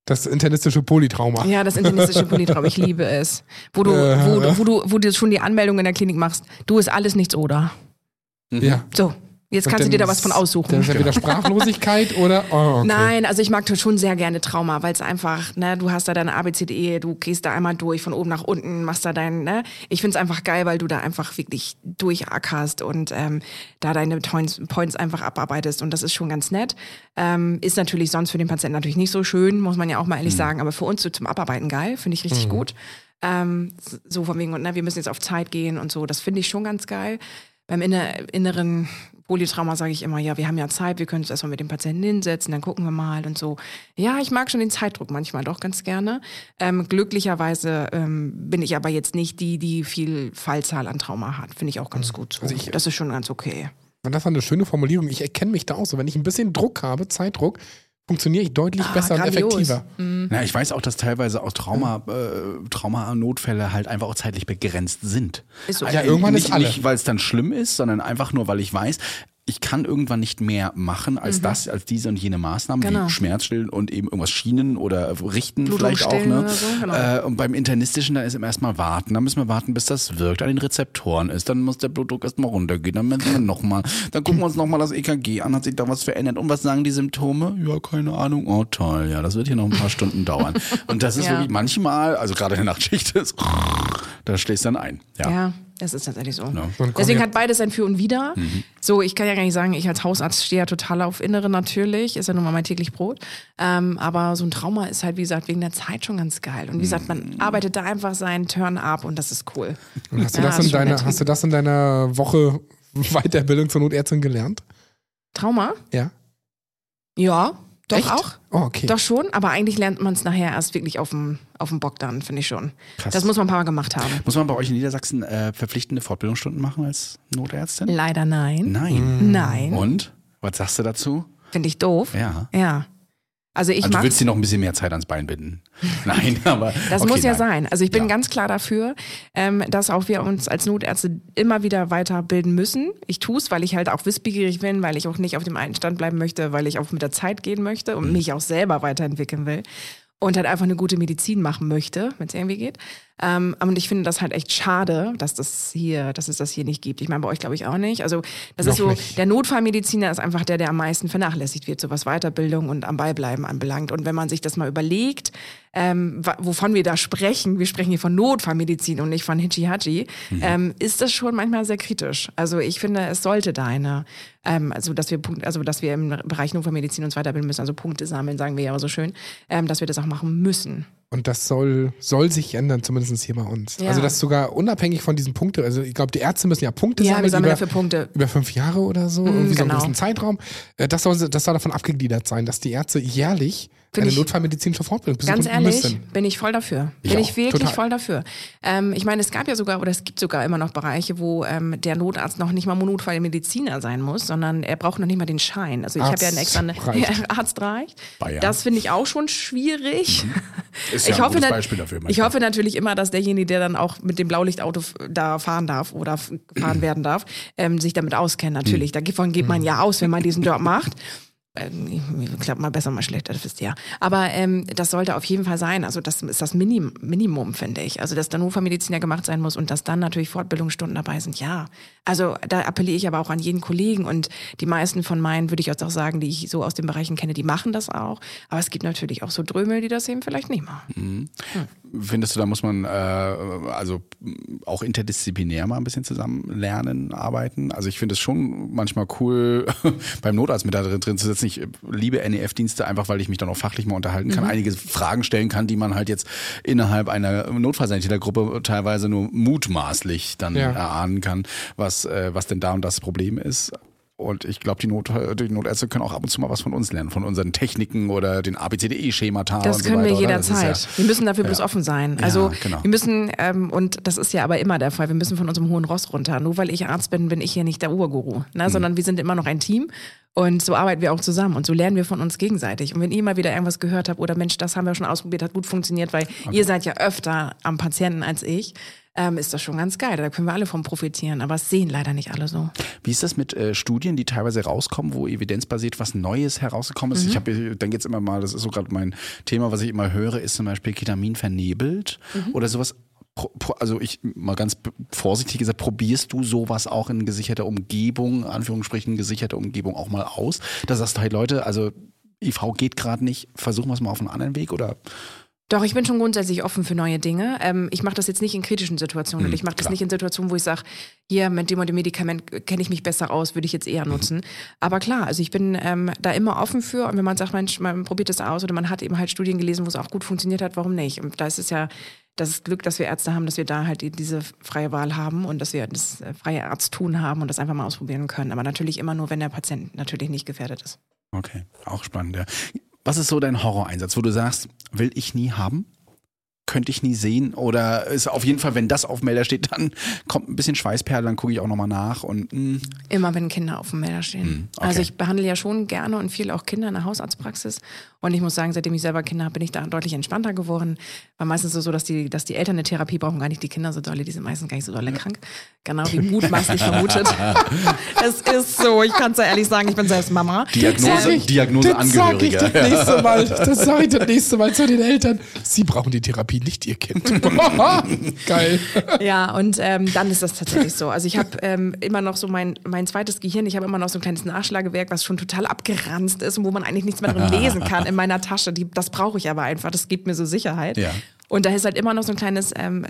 Das internistische Polytrauma. Ja, das internistische Polytrauma, ich liebe es. Wo du schon die Anmeldung in der Klinik machst, du ist alles nichts oder. Ja. So, jetzt kannst du dir da was von aussuchen. Dann ist ja wieder Sprachlosigkeit oder? Oh, okay. Nein, also ich mag schon sehr gerne Trauma, weil es einfach, ne, du hast da deine ABCDE, du gehst da einmal durch, von oben nach unten, machst da ich find's einfach geil, weil du da einfach wirklich durchackerst und da deine Points einfach abarbeitest und das ist schon ganz nett. Ist natürlich sonst für den Patienten natürlich nicht so schön, muss man ja auch mal ehrlich sagen, aber für uns so zum Abarbeiten geil, finde ich richtig gut. So von wegen, wir müssen jetzt auf Zeit gehen und so, das finde ich schon ganz geil. Beim inneren Polytrauma sage ich immer, ja, wir haben ja Zeit, wir können uns erstmal mit dem Patienten hinsetzen, dann gucken wir mal und so. Ja, ich mag schon den Zeitdruck manchmal doch ganz gerne. Glücklicherweise bin ich aber jetzt nicht die viel Fallzahl an Trauma hat. Finde ich auch ganz gut so. Also das ist schon ganz okay. Das war eine schöne Formulierung. Ich erkenne mich da auch so. Wenn ich ein bisschen Druck habe, Zeitdruck, funktioniere ich deutlich besser grandios. und effektiver. Na, ich weiß auch, dass teilweise auch Trauma-Notfälle halt einfach auch zeitlich begrenzt sind. Ist so. Ja, irgendwann nicht, ist alle. Nicht, weil es dann schlimm ist, sondern einfach nur, weil ich weiß, ich kann irgendwann nicht mehr machen als diese und jene Maßnahmen, Genau. wie Schmerzstillen und eben irgendwas schienen oder richten Blutdruck vielleicht auch. stillen Ne? oder so, genau. Und beim Internistischen, da ist immer erstmal warten. Da müssen wir warten, bis das wirkt, an den Rezeptoren ist. Dann muss der Blutdruck erstmal runtergehen. Dann müssen wir nochmal. Dann gucken wir uns nochmal das EKG an. Hat sich da was verändert? Und was sagen die Symptome? Ja, keine Ahnung. Oh, toll. Ja, das wird hier noch ein paar Stunden dauern. Und das ist wirklich manchmal, also gerade in der Nachtschicht, da schlägst du dann ein. Ja, das ist tatsächlich so. Ja. Deswegen hat beides ein Für und Wider. So, ich kann ja gar nicht sagen, ich als Hausarzt stehe ja total auf Innere natürlich, ist ja nun mal mein täglich Brot. Aber so ein Trauma ist halt, wie gesagt, wegen der Zeit schon ganz geil. Und wie gesagt, man arbeitet da einfach seinen Turn ab und das ist cool. Und hast du das in deiner Woche Weiterbildung zur Notärztin gelernt? Trauma? Ja. Ja, doch Echt? auch. Oh, okay. Doch schon, aber eigentlich lernt man es nachher erst wirklich auf dem Bock dann, finde ich schon. Krass. Das muss man ein paar Mal gemacht haben. Muss man bei euch in Niedersachsen verpflichtende Fortbildungsstunden machen als Notärztin? Leider nein. Nein. Nein. Und? Was sagst du dazu? Finde ich doof. Ja. Ja. Also ich Also du mach, willst dir noch ein bisschen mehr Zeit ans Bein binden. Nein, aber das okay, muss ja nein. sein. Also ich bin Ja. ganz klar dafür, dass auch wir uns als Notärzte immer wieder weiterbilden müssen. Ich tue es, weil ich halt auch wissbegierig bin, weil ich auch nicht auf dem einen Stand bleiben möchte, weil ich auch mit der Zeit gehen möchte und mich auch selber weiterentwickeln will. Und halt einfach eine gute Medizin machen möchte, wenn es irgendwie geht. Und ich finde das halt echt schade, dass es das hier nicht gibt. Ich meine, bei euch glaube ich auch nicht. Also das ist Noch so, nicht. der Notfallmediziner ist einfach der am meisten vernachlässigt wird, so was Weiterbildung und am Ballbleiben anbelangt. Und wenn man sich das mal überlegt, wovon wir da sprechen, wir sprechen hier von Notfallmedizin und nicht von Hitchi-Hachi, ist das schon manchmal sehr kritisch. Also ich finde, es sollte da dass wir im Bereich Notfallmedizin uns weiterbilden müssen, also Punkte sammeln, sagen wir ja so schön, dass wir das auch machen müssen. Und das soll sich ändern, zumindest hier bei uns. Ja. Also das sogar unabhängig von diesen Punkten, also ich glaube, die Ärzte müssen ja Punkte Ja, sammeln. wir sammeln über, dafür Punkte. Über 5 Jahre oder so, irgendwie so einen genau. gewissen Zeitraum. Das soll davon abgegliedert sein, dass die Ärzte jährlich Finde eine ich- notfallmedizinische Fortbildung besuchen Ganz ehrlich, müssen. bin ich voll dafür. Ich Bin auch. ich wirklich Total. voll dafür. Ich meine, es gibt sogar immer noch Bereiche, wo der Notarzt noch nicht mal Notfallmediziner sein muss, sondern er braucht noch nicht mal den Schein. Also ich habe ja Arzt reicht. Bayern. Das finde ich auch schon schwierig. Ist ja ein gutes Beispiel dafür. Ich hoffe natürlich immer, dass derjenige, der dann auch mit dem Blaulichtauto da fahren darf oder gefahren werden darf, sich damit auskennt natürlich. Davon geht man ja aus, wenn man diesen Job macht. Klappt mal besser, mal schlechter, das wisst ihr ja. Aber das sollte auf jeden Fall sein. Also das ist das Minimum, finde ich. Also dass der Notfallmediziner gemacht sein muss und dass dann natürlich Fortbildungsstunden dabei sind, ja. Also da appelliere ich aber auch an jeden Kollegen und die meisten von meinen, würde ich jetzt auch sagen, die ich so aus den Bereichen kenne, die machen das auch. Aber es gibt natürlich auch so Drömel, die das eben vielleicht nicht machen. Findest du, da muss man also auch interdisziplinär mal ein bisschen zusammen lernen, arbeiten? Also ich finde es schon manchmal cool, beim Notarzt mit da drin zu sitzen. Ich liebe NEF-Dienste einfach, weil ich mich dann auch fachlich mal unterhalten kann, einige Fragen stellen kann, die man halt jetzt innerhalb einer Notfallsanitätergruppe teilweise nur mutmaßlich dann erahnen kann, was denn da und das Problem ist. Und ich glaube, die Notärzte können auch ab und zu mal was von uns lernen, von unseren Techniken oder den ABCDE-Schemata Das und so können weiter. wir oder? Das ist jederzeit. Wir müssen dafür bloß offen sein. Also genau. wir müssen, und das ist ja aber immer der Fall, wir müssen von unserem hohen Ross runter. Nur weil ich Arzt bin, bin ich hier nicht der Urguru, ne? Sondern wir sind immer noch ein Team. Und so arbeiten wir auch zusammen und so lernen wir von uns gegenseitig. Und wenn ihr mal wieder irgendwas gehört habt oder Mensch, das haben wir schon ausprobiert, hat gut funktioniert, weil ihr seid ja öfter am Patienten als ich, ist das schon ganz geil. Da können wir alle von profitieren, aber es sehen leider nicht alle so. Wie ist das mit Studien, die teilweise rauskommen, wo evidenzbasiert was Neues herausgekommen ist? Ich denke jetzt immer mal, das ist so gerade mein Thema, was ich immer höre, ist zum Beispiel Ketamin vernebelt oder sowas. Also ich mal ganz vorsichtig gesagt, probierst du sowas auch in gesicherter Umgebung, Anführungsstrichen gesicherter Umgebung auch mal aus? Da sagst du halt, Leute, also IV geht gerade nicht, versuchen wir es mal auf einen anderen Weg oder? Doch, ich bin schon grundsätzlich offen für neue Dinge. Ich mache das jetzt nicht in kritischen Situationen. Ich mache das nicht in Situationen, wo ich sage, hier mit dem und dem Medikament kenne ich mich besser aus, würde ich jetzt eher nutzen. Aber klar, also ich bin da immer offen für. Und wenn man sagt, Mensch, man probiert das aus oder man hat eben halt Studien gelesen, wo es auch gut funktioniert hat, warum nicht? Und da ist es ja das Glück, dass wir Ärzte haben, dass wir da halt diese freie Wahl haben und dass wir das freie Arzttun haben und das einfach mal ausprobieren können. Aber natürlich immer nur, wenn der Patient natürlich nicht gefährdet ist. Okay, auch spannend, ja. Was ist so dein Horroreinsatz, wo du sagst, will ich nie haben? Könnte ich nie sehen? Oder ist auf jeden Fall, wenn das auf dem Melder steht, dann kommt ein bisschen Schweißperle, dann gucke ich auch nochmal nach. Und immer wenn Kinder auf dem Melder stehen. Okay. Also ich behandle ja schon gerne und viel auch Kinder in der Hausarztpraxis. Und ich muss sagen, seitdem ich selber Kinder habe, bin ich da deutlich entspannter geworden. Weil meistens ist es so, dass die Eltern eine Therapie brauchen, gar nicht die Kinder so dolle. Die sind meistens gar nicht so dolle krank. Genau wie mutmaßlich vermutet. Es ist so, ich kann es ja ehrlich sagen, ich bin selbst Mama. Diagnose Angehöriger. Das sage ich das nächste Mal zu den Eltern. Sie brauchen die Therapie, nicht ihr Kind. Geil. Ja, und dann ist das tatsächlich so. Also ich habe immer noch so mein zweites Gehirn, ich habe immer noch so ein kleines Nachschlagewerk, was schon total abgeranzt ist und wo man eigentlich nichts mehr drin lesen kann in meiner Tasche. Das brauche ich aber einfach, das gibt mir so Sicherheit. Ja. Und da ist halt immer noch so ein kleines, so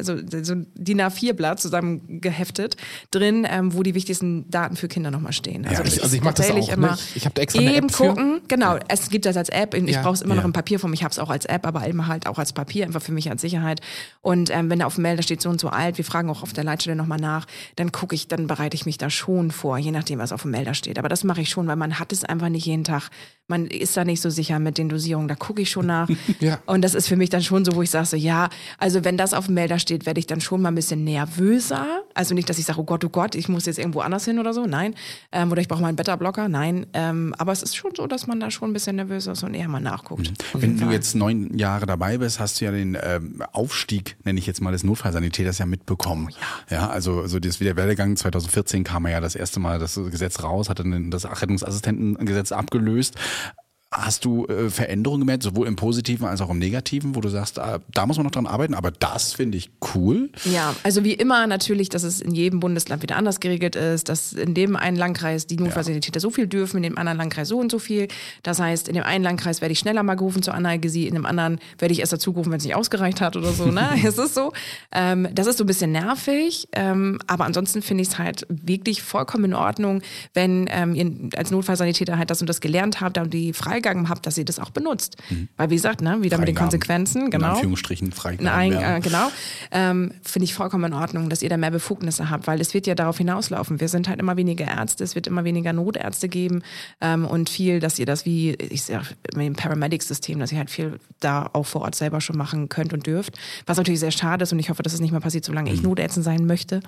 ein DIN A4-Blatt zusammengeheftet drin, wo die wichtigsten Daten für Kinder nochmal stehen. Also, ich mache das auch immer nicht. Ich habe da extra eine App für. Gucken. Genau, es gibt das als App. Ich brauche es immer noch in Papierform. Ich habe es auch als App, aber immer halt auch als Papier, einfach für mich als Sicherheit. Und wenn da auf dem Melder steht so und so alt, wir fragen auch auf der Leitstelle nochmal nach, dann bereite ich mich da schon vor, je nachdem, was auf dem Melder steht. Aber das mache ich schon, weil man hat es einfach nicht jeden Tag. Man ist da nicht so sicher mit den Dosierungen. Da gucke ich schon nach. Und das ist für mich dann schon so, wo ich sage so, ja, also wenn das auf dem Melder steht, werde ich dann schon mal ein bisschen nervöser. Also nicht, dass ich sage, oh Gott, ich muss jetzt irgendwo anders hin oder so. Nein. Oder ich brauche mal einen Beta-Blocker. Nein. Aber es ist schon so, dass man da schon ein bisschen nervös ist und eher mal nachguckt. Wenn du jetzt 9 Jahre dabei bist, hast du ja den Aufstieg, nenne ich jetzt mal, des Notfallsanitäters ja mitbekommen. Ja, also das Werdegang 2014 kam ja das erste Mal das Gesetz raus, hatte das Rettungsassistentengesetz abgelöst. Hast du Veränderungen gemerkt, sowohl im Positiven als auch im Negativen, wo du sagst, da muss man noch dran arbeiten, aber das finde ich cool? Ja, also wie immer natürlich, dass es in jedem Bundesland wieder anders geregelt ist, dass in dem einen Landkreis die Notfallsanitäter so viel dürfen, in dem anderen Landkreis so und so viel. Das heißt, in dem einen Landkreis werde ich schneller mal gerufen zur Analgesie, in dem anderen werde ich erst dazu gerufen, wenn es nicht ausgereicht hat oder so. Ne? Es ist so. Das ist so ein bisschen nervig, aber ansonsten finde ich es halt wirklich vollkommen in Ordnung, wenn ihr als Notfallsanitäter halt das und das gelernt habt und die Freigaben habt, dass ihr das auch benutzt. Weil wie gesagt, ne, wieder mit den Konsequenzen, genau. In Anführungsstrichen Freigaben. Genau. Finde ich vollkommen in Ordnung, dass ihr da mehr Befugnisse habt, weil es wird ja darauf hinauslaufen. Wir sind halt immer weniger Ärzte, es wird immer weniger Notärzte geben und viel, dass ihr das wie, ich sag, mit dem Paramedics-System, dass ihr halt viel da auch vor Ort selber schon machen könnt und dürft. Was natürlich sehr schade ist und ich hoffe, dass es nicht mehr passiert, solange ich Notärztin sein möchte.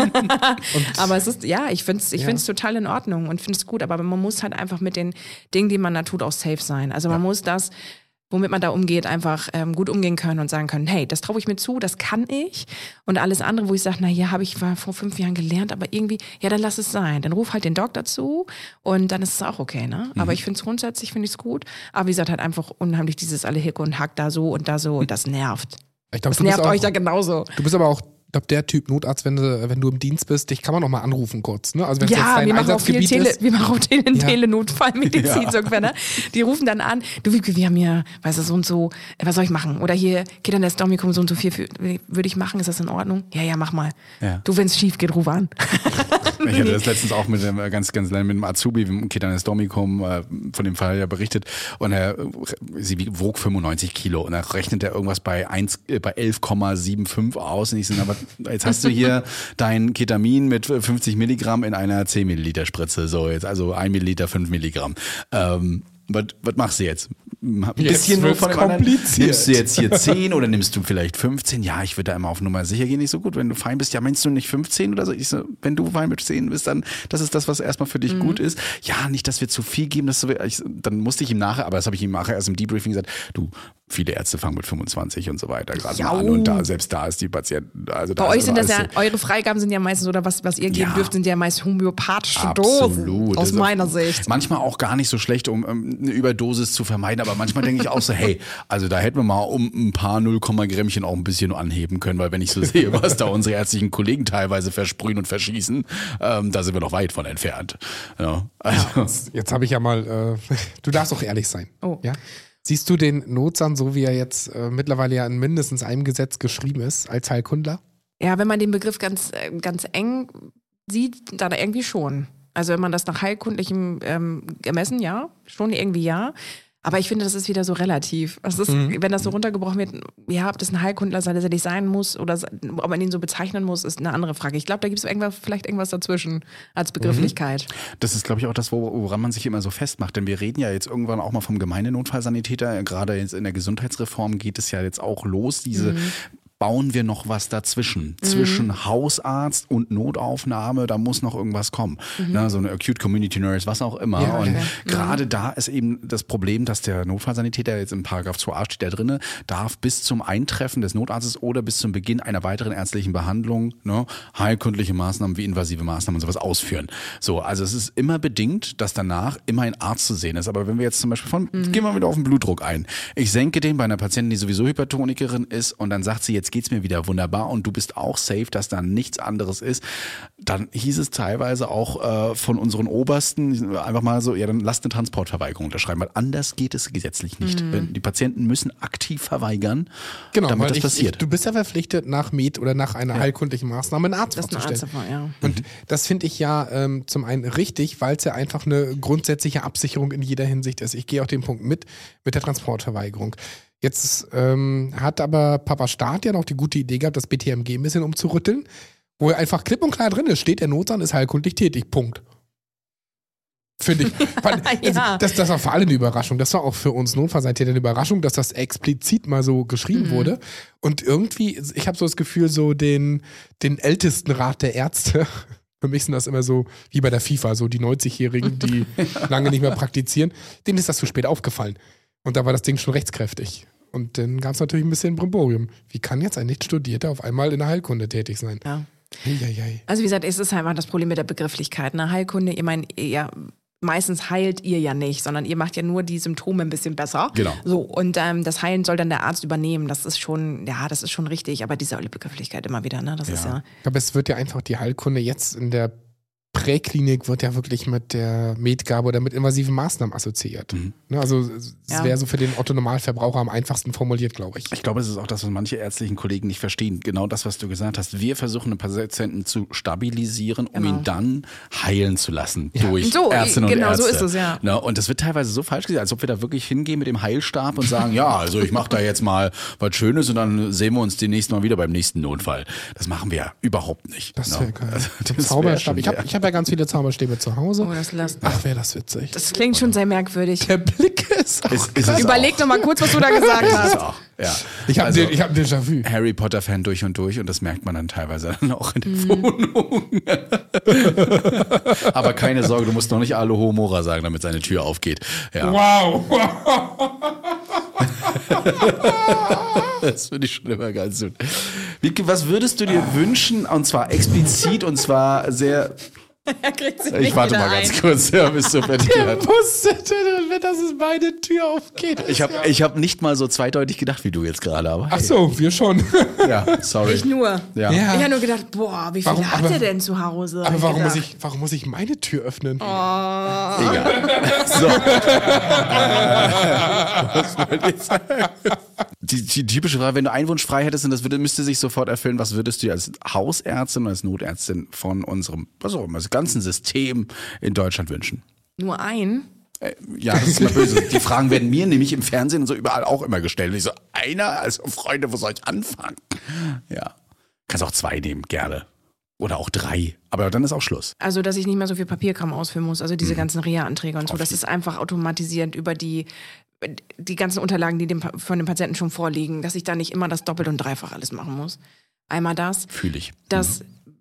Aber es ist, ich finde es total in Ordnung und finde es gut, aber man muss halt einfach mit den Dingen, die man da tut, auch safe sein. Also man muss das, womit man da umgeht, einfach gut umgehen können und sagen können, hey, das traue ich mir zu, das kann ich. Und alles andere, wo ich sage, habe ich vor 5 Jahren gelernt, aber irgendwie, dann lass es sein. Dann ruf halt den Doc dazu und dann ist es auch okay. Ne? Aber ich finde es grundsätzlich, gut. Aber wie gesagt, halt einfach unheimlich dieses alle Hick und Hack da so und das nervt. Ich glaub, das nervt euch da genauso. Du bist aber auch, ich glaube, der Typ Notarzt, wenn du im Dienst bist, dich kann man auch mal anrufen kurz. Ne? Also wenn es jetzt dein Einsatzgebiet ist. Wir machen auch Telenotfallmedizin. Ne? Die rufen dann an, du, wir haben hier, weißt du, so und so, was soll ich machen? Oder hier, Keternest-Domikum, so und so viel, würde ich machen, ist das in Ordnung? Ja, mach mal. Ja. Du, wenn es schief geht, ruf an. Ich hatte das letztens auch mit dem Azubi, mit dem Keternest-Domikum, von dem Fall ja berichtet. Und sie wog 95 Kilo und da rechnet er irgendwas bei 11,75 aus. Und ich so, jetzt hast du hier dein Ketamin mit 50 Milligramm in einer 10 Milliliter Spritze. So, jetzt also 1 Milliliter, 5 Milligramm. Was machst du jetzt? Ein bisschen nur von kompliziert. Nimmst du jetzt hier 10 oder nimmst du vielleicht 15? Ja, ich würde da immer auf Nummer sicher gehen. Nicht so gut, wenn du fein bist. Ja, meinst du nicht 15 oder so? Ich so, wenn du fein mit 10 bist, dann das ist das, was erstmal für dich gut ist. Ja, nicht, dass wir zu viel geben. Dann musste ich ihm nachher, aber das habe ich ihm nachher erst im Debriefing gesagt, du, viele Ärzte fangen mit 25 und so weiter gerade mal an. Und selbst da ist die Patienten. Also da Bei euch ist sind das alles ja, eure Freigaben sind ja meistens, oder was ihr geben dürft, sind ja meist homöopathische Absolut. Dosen. Aus meiner Sicht. Manchmal auch gar nicht so schlecht, um eine Überdosis zu vermeiden, aber manchmal denke ich auch so, hey, also da hätten wir mal um ein paar 0,Grammchen auch ein bisschen anheben können, weil wenn ich so sehe, was da unsere ärztlichen Kollegen teilweise versprühen und verschießen, da sind wir noch weit von entfernt. Ja, also. Jetzt habe ich ja mal, du darfst auch ehrlich sein. Oh. Ja? Siehst du den Notsan, so wie er jetzt mittlerweile ja in mindestens einem Gesetz geschrieben ist, als Heilkundler? Ja, wenn man den Begriff ganz eng sieht, dann irgendwie schon. Also wenn man das nach heilkundlichem Ermessen, ja, schon irgendwie ja. Aber ich finde, das ist wieder so relativ. Das ist, wenn das so runtergebrochen wird, ja, ob das ein Heilkundler tatsächlich sein muss oder ob man ihn so bezeichnen muss, ist eine andere Frage. Ich glaube, da gibt es vielleicht irgendwas dazwischen als Begrifflichkeit. Das ist, glaube ich, auch das, woran man sich immer so festmacht. Denn wir reden ja jetzt irgendwann auch mal vom Gemeindenotfallsanitäter. Gerade jetzt in der Gesundheitsreform geht es ja jetzt auch los, diese bauen wir noch was dazwischen. Zwischen Hausarzt und Notaufnahme, da muss noch irgendwas kommen. Na, so eine Acute Community Nurse, was auch immer. Ja, und gerade da ist eben das Problem, dass der Notfallsanitäter, jetzt im Paragraph 2a steht da drin, darf bis zum Eintreffen des Notarztes oder bis zum Beginn einer weiteren ärztlichen Behandlung heilkundliche Maßnahmen wie invasive Maßnahmen und sowas ausführen. So, also es ist immer bedingt, dass danach immer ein Arzt zu sehen ist. Aber wenn wir jetzt zum Beispiel gehen wir wieder auf den Blutdruck ein. Ich senke den bei einer Patientin, die sowieso Hypertonikerin ist und dann sagt sie, jetzt geht's mir wieder wunderbar und du bist auch safe, dass da nichts anderes ist, dann hieß es teilweise auch von unseren Obersten einfach mal so, ja, dann lasst eine Transportverweigerung unterschreiben, weil anders geht es gesetzlich nicht. Die Patienten müssen aktiv verweigern, damit das passiert. Du bist ja verpflichtet, nach Med oder nach einer heilkundlichen Maßnahme einen Arzt vorzustellen. Und das finde ich ja zum einen richtig, weil es ja einfach eine grundsätzliche Absicherung in jeder Hinsicht ist. Ich gehe auch den Punkt mit der Transportverweigerung. Jetzt hat aber Papa Staat ja noch die gute Idee gehabt, das BTMG ein bisschen umzurütteln, wo einfach klipp und klar drin ist, steht der Notsan ist heilkundlich tätig, Punkt. Finde ich. Das war für alle eine Überraschung. Das war auch für uns Notfallsanitäter eine Überraschung, dass das explizit mal so geschrieben wurde. Und irgendwie, ich habe so das Gefühl, so den ältesten Rat der Ärzte, für mich sind das immer so wie bei der FIFA, so die 90-Jährigen, die lange nicht mehr praktizieren, denen ist das zu spät aufgefallen. Und da war das Ding schon rechtskräftig. Und dann gab es natürlich ein bisschen Brimborium. Wie kann jetzt ein Nicht-Studierter auf einmal in der Heilkunde tätig sein? Ja. Eieiei. Also wie gesagt, es ist einfach das Problem mit der Begrifflichkeit. Eine Heilkunde, meistens heilt ihr ja nicht, sondern ihr macht ja nur die Symptome ein bisschen besser. Genau. So, und das Heilen soll dann der Arzt übernehmen. Das ist schon richtig. Aber diese Begrifflichkeit immer wieder, ne? Das ist ja. Aber es wird ja einfach die Heilkunde jetzt in der Präklinik wird ja wirklich mit der Medgabe oder mit invasiven Maßnahmen assoziiert. Also es wäre so für den Otto-Normalverbraucher am einfachsten formuliert, glaube ich. Ich glaube, es ist auch das, was manche ärztlichen Kollegen nicht verstehen. Genau das, was du gesagt hast. Wir versuchen, einen Patienten zu stabilisieren, um ihn dann heilen zu lassen durch Ärztinnen und Ärzte. Genau, so ist es, ja. Und das wird teilweise so falsch gesehen, als ob wir da wirklich hingehen mit dem Heilstab und sagen, ja, also ich mache da jetzt mal was Schönes und dann sehen wir uns demnächst mal wieder beim nächsten Notfall. Das machen wir ja überhaupt nicht. Das wäre geil. Also, Zauberstab. Ich hab ja ganz viele Zauberstäbe zu Hause. Ach, wäre das witzig. Das klingt schon sehr merkwürdig. Der Blick ist auch Überleg doch mal kurz, was du da gesagt hast. Ja. Ich habe ein Déjà-vu. Harry Potter-Fan durch und das merkt man dann teilweise dann auch in der Wohnung. Aber keine Sorge, du musst noch nicht Alohomora sagen, damit seine Tür aufgeht. Ja. Wow. Das finde ich schon immer ganz gut. Was würdest du dir wünschen, und zwar explizit, und zwar sehr... Ich warte mal ganz kurz, bis du fertig hast. Wusste, dass es meine Tür aufgeht. Ich hab nicht mal so zweideutig gedacht wie du jetzt gerade. Aber Ach so, wir schon. Ja, sorry. Ich nur. Ja. Ich habe nur gedacht, wie viele hat er denn zu Hause? Aber warum muss ich meine Tür öffnen? Egal. So. Was wollte ich sagen? Die typische Frage, wenn du einen Wunsch frei hättest und das müsste sich sofort erfüllen, was würdest du dir als Hausärztin oder als Notärztin von unserem, ganzen System in Deutschland wünschen? Nur ein? Ja, das ist immer böse. Die Fragen werden mir nämlich im Fernsehen und so überall auch immer gestellt. Und ich so, einer? Also Freunde, wo soll ich anfangen? Ja. Kannst auch 2 nehmen, gerne. Oder auch 3. Aber dann ist auch Schluss. Also, dass ich nicht mehr so viel Papierkram ausfüllen muss. Also diese ganzen Reha-Anträge und so. Das ist einfach automatisiert über die ganzen Unterlagen, die von dem Patienten schon vorliegen, dass ich da nicht immer das Doppelt und Dreifach alles machen muss. Einmal das. Fühle ich. Das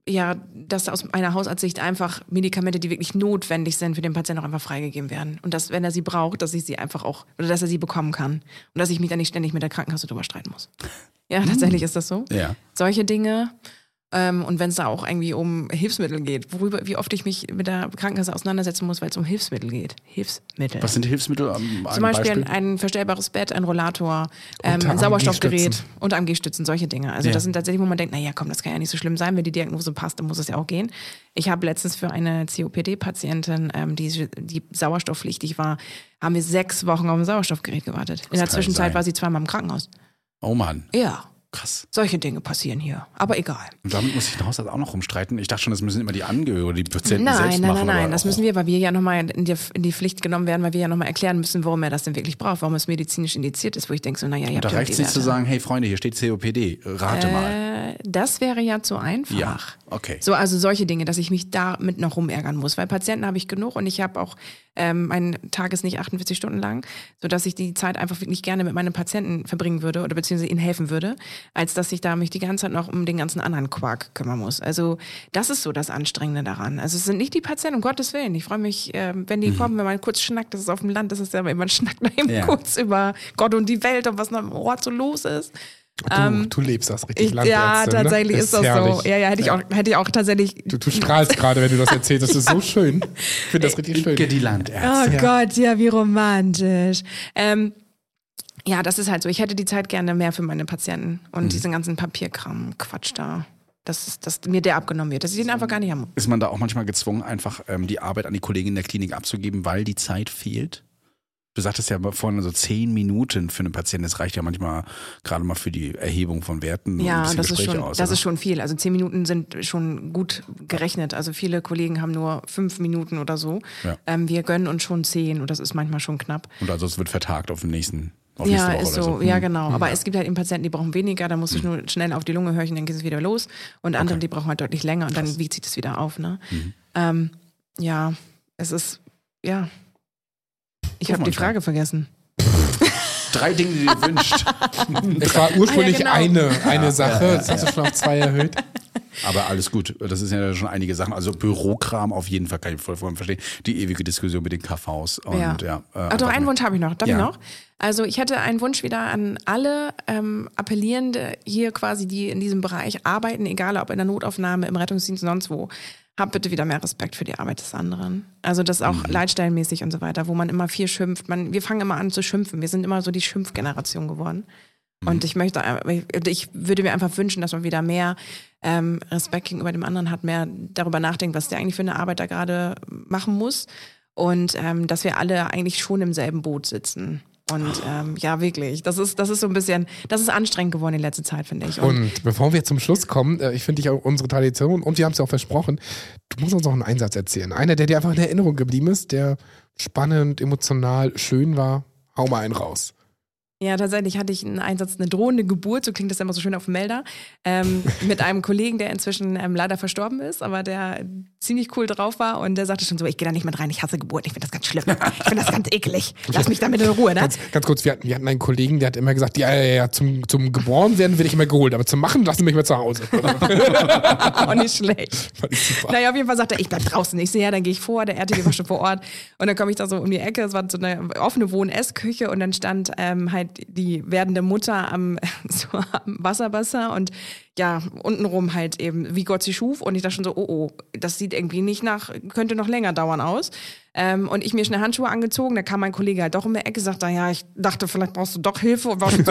dass aus einer Hausarztsicht einfach Medikamente, die wirklich notwendig sind für den Patienten, auch einfach freigegeben werden. Und dass, wenn er sie braucht, dass ich sie einfach auch, oder dass er sie bekommen kann. Und dass ich mich dann nicht ständig mit der Krankenkasse drüber streiten muss. Ja, tatsächlich ist das so. Ja. Solche Dinge. Und wenn es da auch irgendwie um Hilfsmittel geht, wie oft ich mich mit der Krankenkasse auseinandersetzen muss, weil es um Hilfsmittel geht. Hilfsmittel. Was sind Hilfsmittel? Zum Beispiel ein verstellbares Bett, ein Rollator, ein Sauerstoffgerät, Unter-AMG-Stützen, solche Dinge. Also das sind tatsächlich, wo man denkt, naja, komm, das kann ja nicht so schlimm sein, wenn die Diagnose passt, dann muss es ja auch gehen. Ich habe letztens für eine COPD-Patientin, die sauerstoffpflichtig war, haben wir 6 Wochen auf ein Sauerstoffgerät gewartet. In der Zwischenzeit war sie 2-mal im Krankenhaus. Oh Mann. Ja. Krass. Solche Dinge passieren hier, aber egal. Und damit muss sich der Hausarzt auch noch rumstreiten. Ich dachte schon, das müssen immer die Angehörigen, die Patienten selbst machen. Nein, das müssen wir, weil wir ja nochmal in die Pflicht genommen werden, weil wir ja nochmal erklären müssen, warum er das denn wirklich braucht, warum es medizinisch indiziert ist, wo ich denke so, naja, ihr habt da reicht es nicht zu sagen, hey Freunde, hier steht COPD, rate mal. Das wäre ja zu einfach. Ja, okay. So, also solche Dinge, dass ich mich damit noch rumärgern muss, weil Patienten habe ich genug und ich habe auch, mein Tag ist nicht 48 Stunden lang, sodass ich die Zeit einfach wirklich gerne mit meinen Patienten verbringen würde oder beziehungsweise ihnen helfen würde, als dass ich da mich die ganze Zeit noch um den ganzen anderen Quark kümmern muss. Also das ist so das Anstrengende daran. Also es sind nicht die Patienten, um Gottes Willen. Ich freue mich, wenn die kommen, wenn man kurz schnackt, das ist auf dem Land, das ist ja immer ein Schnack kurz über Gott und die Welt und was noch im Ort so los ist. Du lebst das richtig Landärztin, ja, tatsächlich ne? ist das herrlich. so. Ja, hätte ich auch tatsächlich. Du strahlst gerade, wenn du das erzählst. Das ist so schön. Ich finde das richtig schön. Die Landärzte. Oh Gott, ja, wie romantisch. Ja, das ist halt so. Ich hätte die Zeit gerne mehr für meine Patienten und diesen ganzen Papierkram, Quatsch da. Dass mir der abgenommen wird, dass ich den einfach gar nicht haben. Ist man da auch manchmal gezwungen, einfach die Arbeit an die Kollegen in der Klinik abzugeben, weil die Zeit fehlt? Du sagtest ja vorhin so 10 Minuten für einen Patienten, das reicht ja manchmal gerade mal für die Erhebung von Werten. Ja, und das Gespräche ist schon viel. Also 10 Minuten sind schon gut gerechnet. Also viele Kollegen haben nur 5 Minuten oder so. Ja. Wir gönnen uns schon 10 und das ist manchmal schon knapp. Und also es wird vertagt auf nächste Woche ist oder so. Ja, genau. Aber es gibt halt eben Patienten, die brauchen weniger, da musst du nur schnell auf die Lunge hören, dann geht es wieder los. Und andere, die brauchen halt deutlich länger und dann wiegt sich das wieder auf. Ne? Ja, es ist, ja. Ich habe die Frage vergessen. 3 Dinge, die du wünschst. Es war ursprünglich eine Sache, Ja. das hast du schon auf 2 erhöht. Aber alles gut, das ist ja schon einige Sachen. Also Bürokram auf jeden Fall, kann ich vollkommen verstehen. Die ewige Diskussion mit den KVs. Und, Ach doch, einen Wunsch habe ich noch. Darf ich noch? Also ich hätte einen Wunsch wieder an alle Appellierende hier quasi, die in diesem Bereich arbeiten, egal ob in der Notaufnahme, im Rettungsdienst, sonst wo. Hab bitte wieder mehr Respekt für die Arbeit des anderen. Also das auch leitstellenmäßig und so weiter, wo man immer viel schimpft. Wir fangen immer an zu schimpfen. Wir sind immer so die Schimpfgeneration geworden. Und ich würde mir einfach wünschen, dass man wieder mehr Respekt gegenüber dem anderen hat, mehr darüber nachdenkt, was der eigentlich für eine Arbeit da gerade machen muss. Und dass wir alle eigentlich schon im selben Boot sitzen. Und ja, wirklich, das ist so ein bisschen, das ist anstrengend geworden in letzter Zeit, finde ich. Und bevor wir zum Schluss kommen, ich finde auch unsere Tradition, und wir haben es ja auch versprochen, du musst uns noch einen Einsatz erzählen. Einer, der dir einfach in Erinnerung geblieben ist, der spannend, emotional, schön war. Hau mal einen raus. Ja, tatsächlich hatte ich einen Einsatz, eine drohende Geburt, so klingt das immer so schön auf dem Melder, mit einem Kollegen, der inzwischen leider verstorben ist, aber der ziemlich cool drauf war und der sagte schon so, ich gehe da nicht mit rein, ich hasse Geburt, ich finde das ganz schlimm, ich finde das ganz eklig, lass mich damit in Ruhe, ne? Ganz kurz, wir hatten einen Kollegen, der hat immer gesagt, ja, zum geboren werden werde ich immer geholt, aber zum Machen lassen mich mal zu Hause. Auch nicht schlecht. Fand ich super. Naja, auf jeden Fall sagt er, ich bleib draußen. Ich sehe, ja, dann gehe ich vor, der RTW war schon vor Ort und dann komme ich da so um die Ecke, es war so eine offene Wohn-Essküche und dann stand halt die werdende Mutter am Wasserbassin und ja, untenrum halt eben, wie Gott sie schuf. Und ich dachte schon so, oh, das sieht irgendwie nicht könnte noch länger dauern aus. Und ich mir schnell Handschuhe angezogen, da kam mein Kollege halt doch um die Ecke, sagte, ja, ich dachte, vielleicht brauchst du doch Hilfe und war schon so.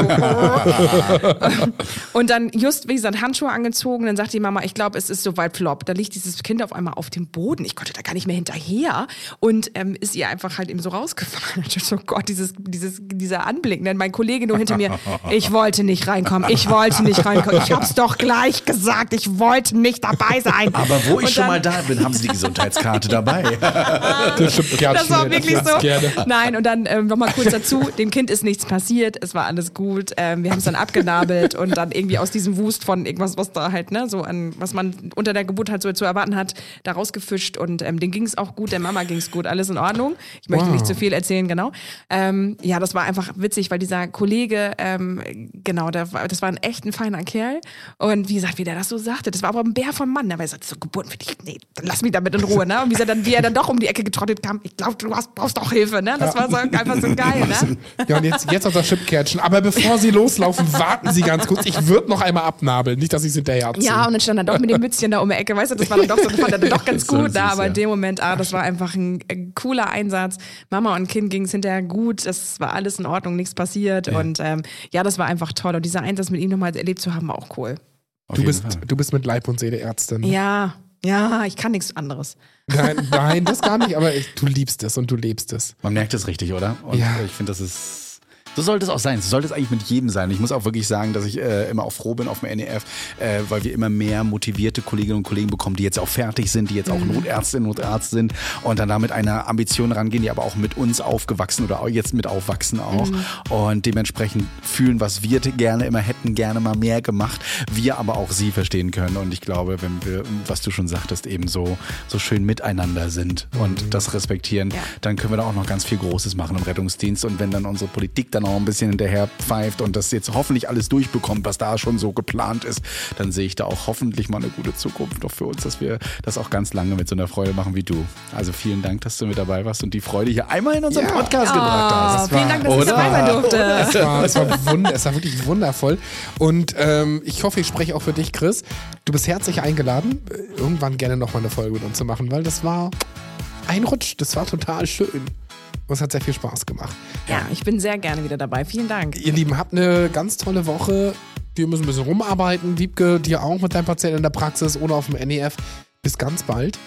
Und dann just, wie gesagt, Handschuhe angezogen, dann sagt die Mama, ich glaube, es ist soweit flop. Da liegt dieses Kind auf einmal auf dem Boden. Ich konnte da gar nicht mehr hinterher und ist ihr einfach halt eben so rausgefallen. Ich dachte so, Gott, dieser Anblick. Und dann mein Kollege nur hinter mir, ich wollte nicht reinkommen, ich hab's doch gleich gesagt, ich wollte nicht dabei sein. Aber wo ich schon mal da bin, haben Sie die Gesundheitskarte dabei. Chipkärtchen. Das war wirklich so. Gerne. Nein, und dann nochmal kurz dazu, dem Kind ist nichts passiert, es war alles gut. Wir haben es dann abgenabelt und dann irgendwie aus diesem Wust von irgendwas, was da halt, ne, so an, was man unter der Geburt halt so zu erwarten hat, da rausgefischt und denen ging es auch gut, der Mama ging es gut, alles in Ordnung. Ich möchte nicht zu viel erzählen, genau. Ja, das war einfach witzig, weil dieser Kollege, genau, das war echt ein feiner Kerl und wie gesagt, wie der das so sagte, das war aber ein Bär vom Mann, aber er sagte, so Geburten für dich, nee, lass mich damit in Ruhe, ne, und wie er dann doch um die Ecke getrottet kam, ich glaube, du brauchst doch Hilfe, ne, das war so einfach so geil, ne. Ja, und jetzt unser Chipkärtchen, aber bevor Sie loslaufen, warten Sie ganz kurz, ich würde noch einmal abnabeln, nicht, dass ich es hinterher ziehe. Ja, und dann stand er doch mit dem Mützchen da um die Ecke, weißt du, das war dann doch so, das fand er dann doch ganz gut, süß, aber ja. in dem Moment, das war einfach ein cooler Einsatz. Mama und Kind ging es hinterher gut, das war alles in Ordnung, nichts passiert und ja, das war einfach toll und dieser Einsatz mit ihm nochmal erlebt zu haben, war auch cool. Du bist mit Leib und Seele Ärztin. Ja, ich kann nichts anderes. Nein, das gar nicht, aber du liebst es und du lebst es. Man merkt es richtig, oder? Und Ja. ich finde, das ist... So sollte es auch sein. So sollte es eigentlich mit jedem sein. Ich muss auch wirklich sagen, dass ich immer auch froh bin auf dem NEF, weil wir immer mehr motivierte Kolleginnen und Kollegen bekommen, die jetzt auch fertig sind, die jetzt auch Notärztinnen und Notarzt sind und dann da mit einer Ambition rangehen, die aber auch mit uns aufgewachsen oder auch jetzt mit aufwachsen auch und dementsprechend fühlen, was wir gerne immer hätten, gerne mal mehr gemacht, wir aber auch sie verstehen können. Und ich glaube, wenn wir, was du schon sagtest, eben so schön miteinander sind und das respektieren, dann können wir da auch noch ganz viel Großes machen im Rettungsdienst. Und wenn dann unsere Politik dann auch ein bisschen hinterher pfeift und das jetzt hoffentlich alles durchbekommt, was da schon so geplant ist, dann sehe ich da auch hoffentlich mal eine gute Zukunft noch für uns, dass wir das auch ganz lange mit so einer Freude machen wie du. Also vielen Dank, dass du mit dabei warst und die Freude hier einmal in unserem Podcast gebracht hast. Vielen Dank, dass ich dabei sein durfte. Es war wirklich wundervoll. Und ich hoffe, ich spreche auch für dich, Chris. Du bist herzlich eingeladen, irgendwann gerne nochmal eine Folge mit uns zu machen, weil das war ein Rutsch. Das war total schön. Und es hat sehr viel Spaß gemacht. Ja, ich bin sehr gerne wieder dabei. Vielen Dank. Ihr Lieben, habt eine ganz tolle Woche. Wir müssen ein bisschen rumarbeiten. Wiebke, dir auch mit deinem Patienten in der Praxis oder auf dem NEF. Bis ganz bald.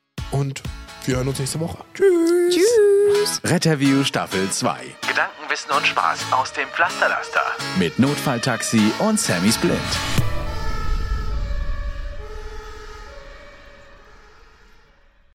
Und wir hören uns nächste Woche. Tschüss. Tschüss. Retterview Staffel 2 Gedanken, Wissen und Spaß aus dem Pflasterlaster. mit Notfalltaxi und Sammy's Blind.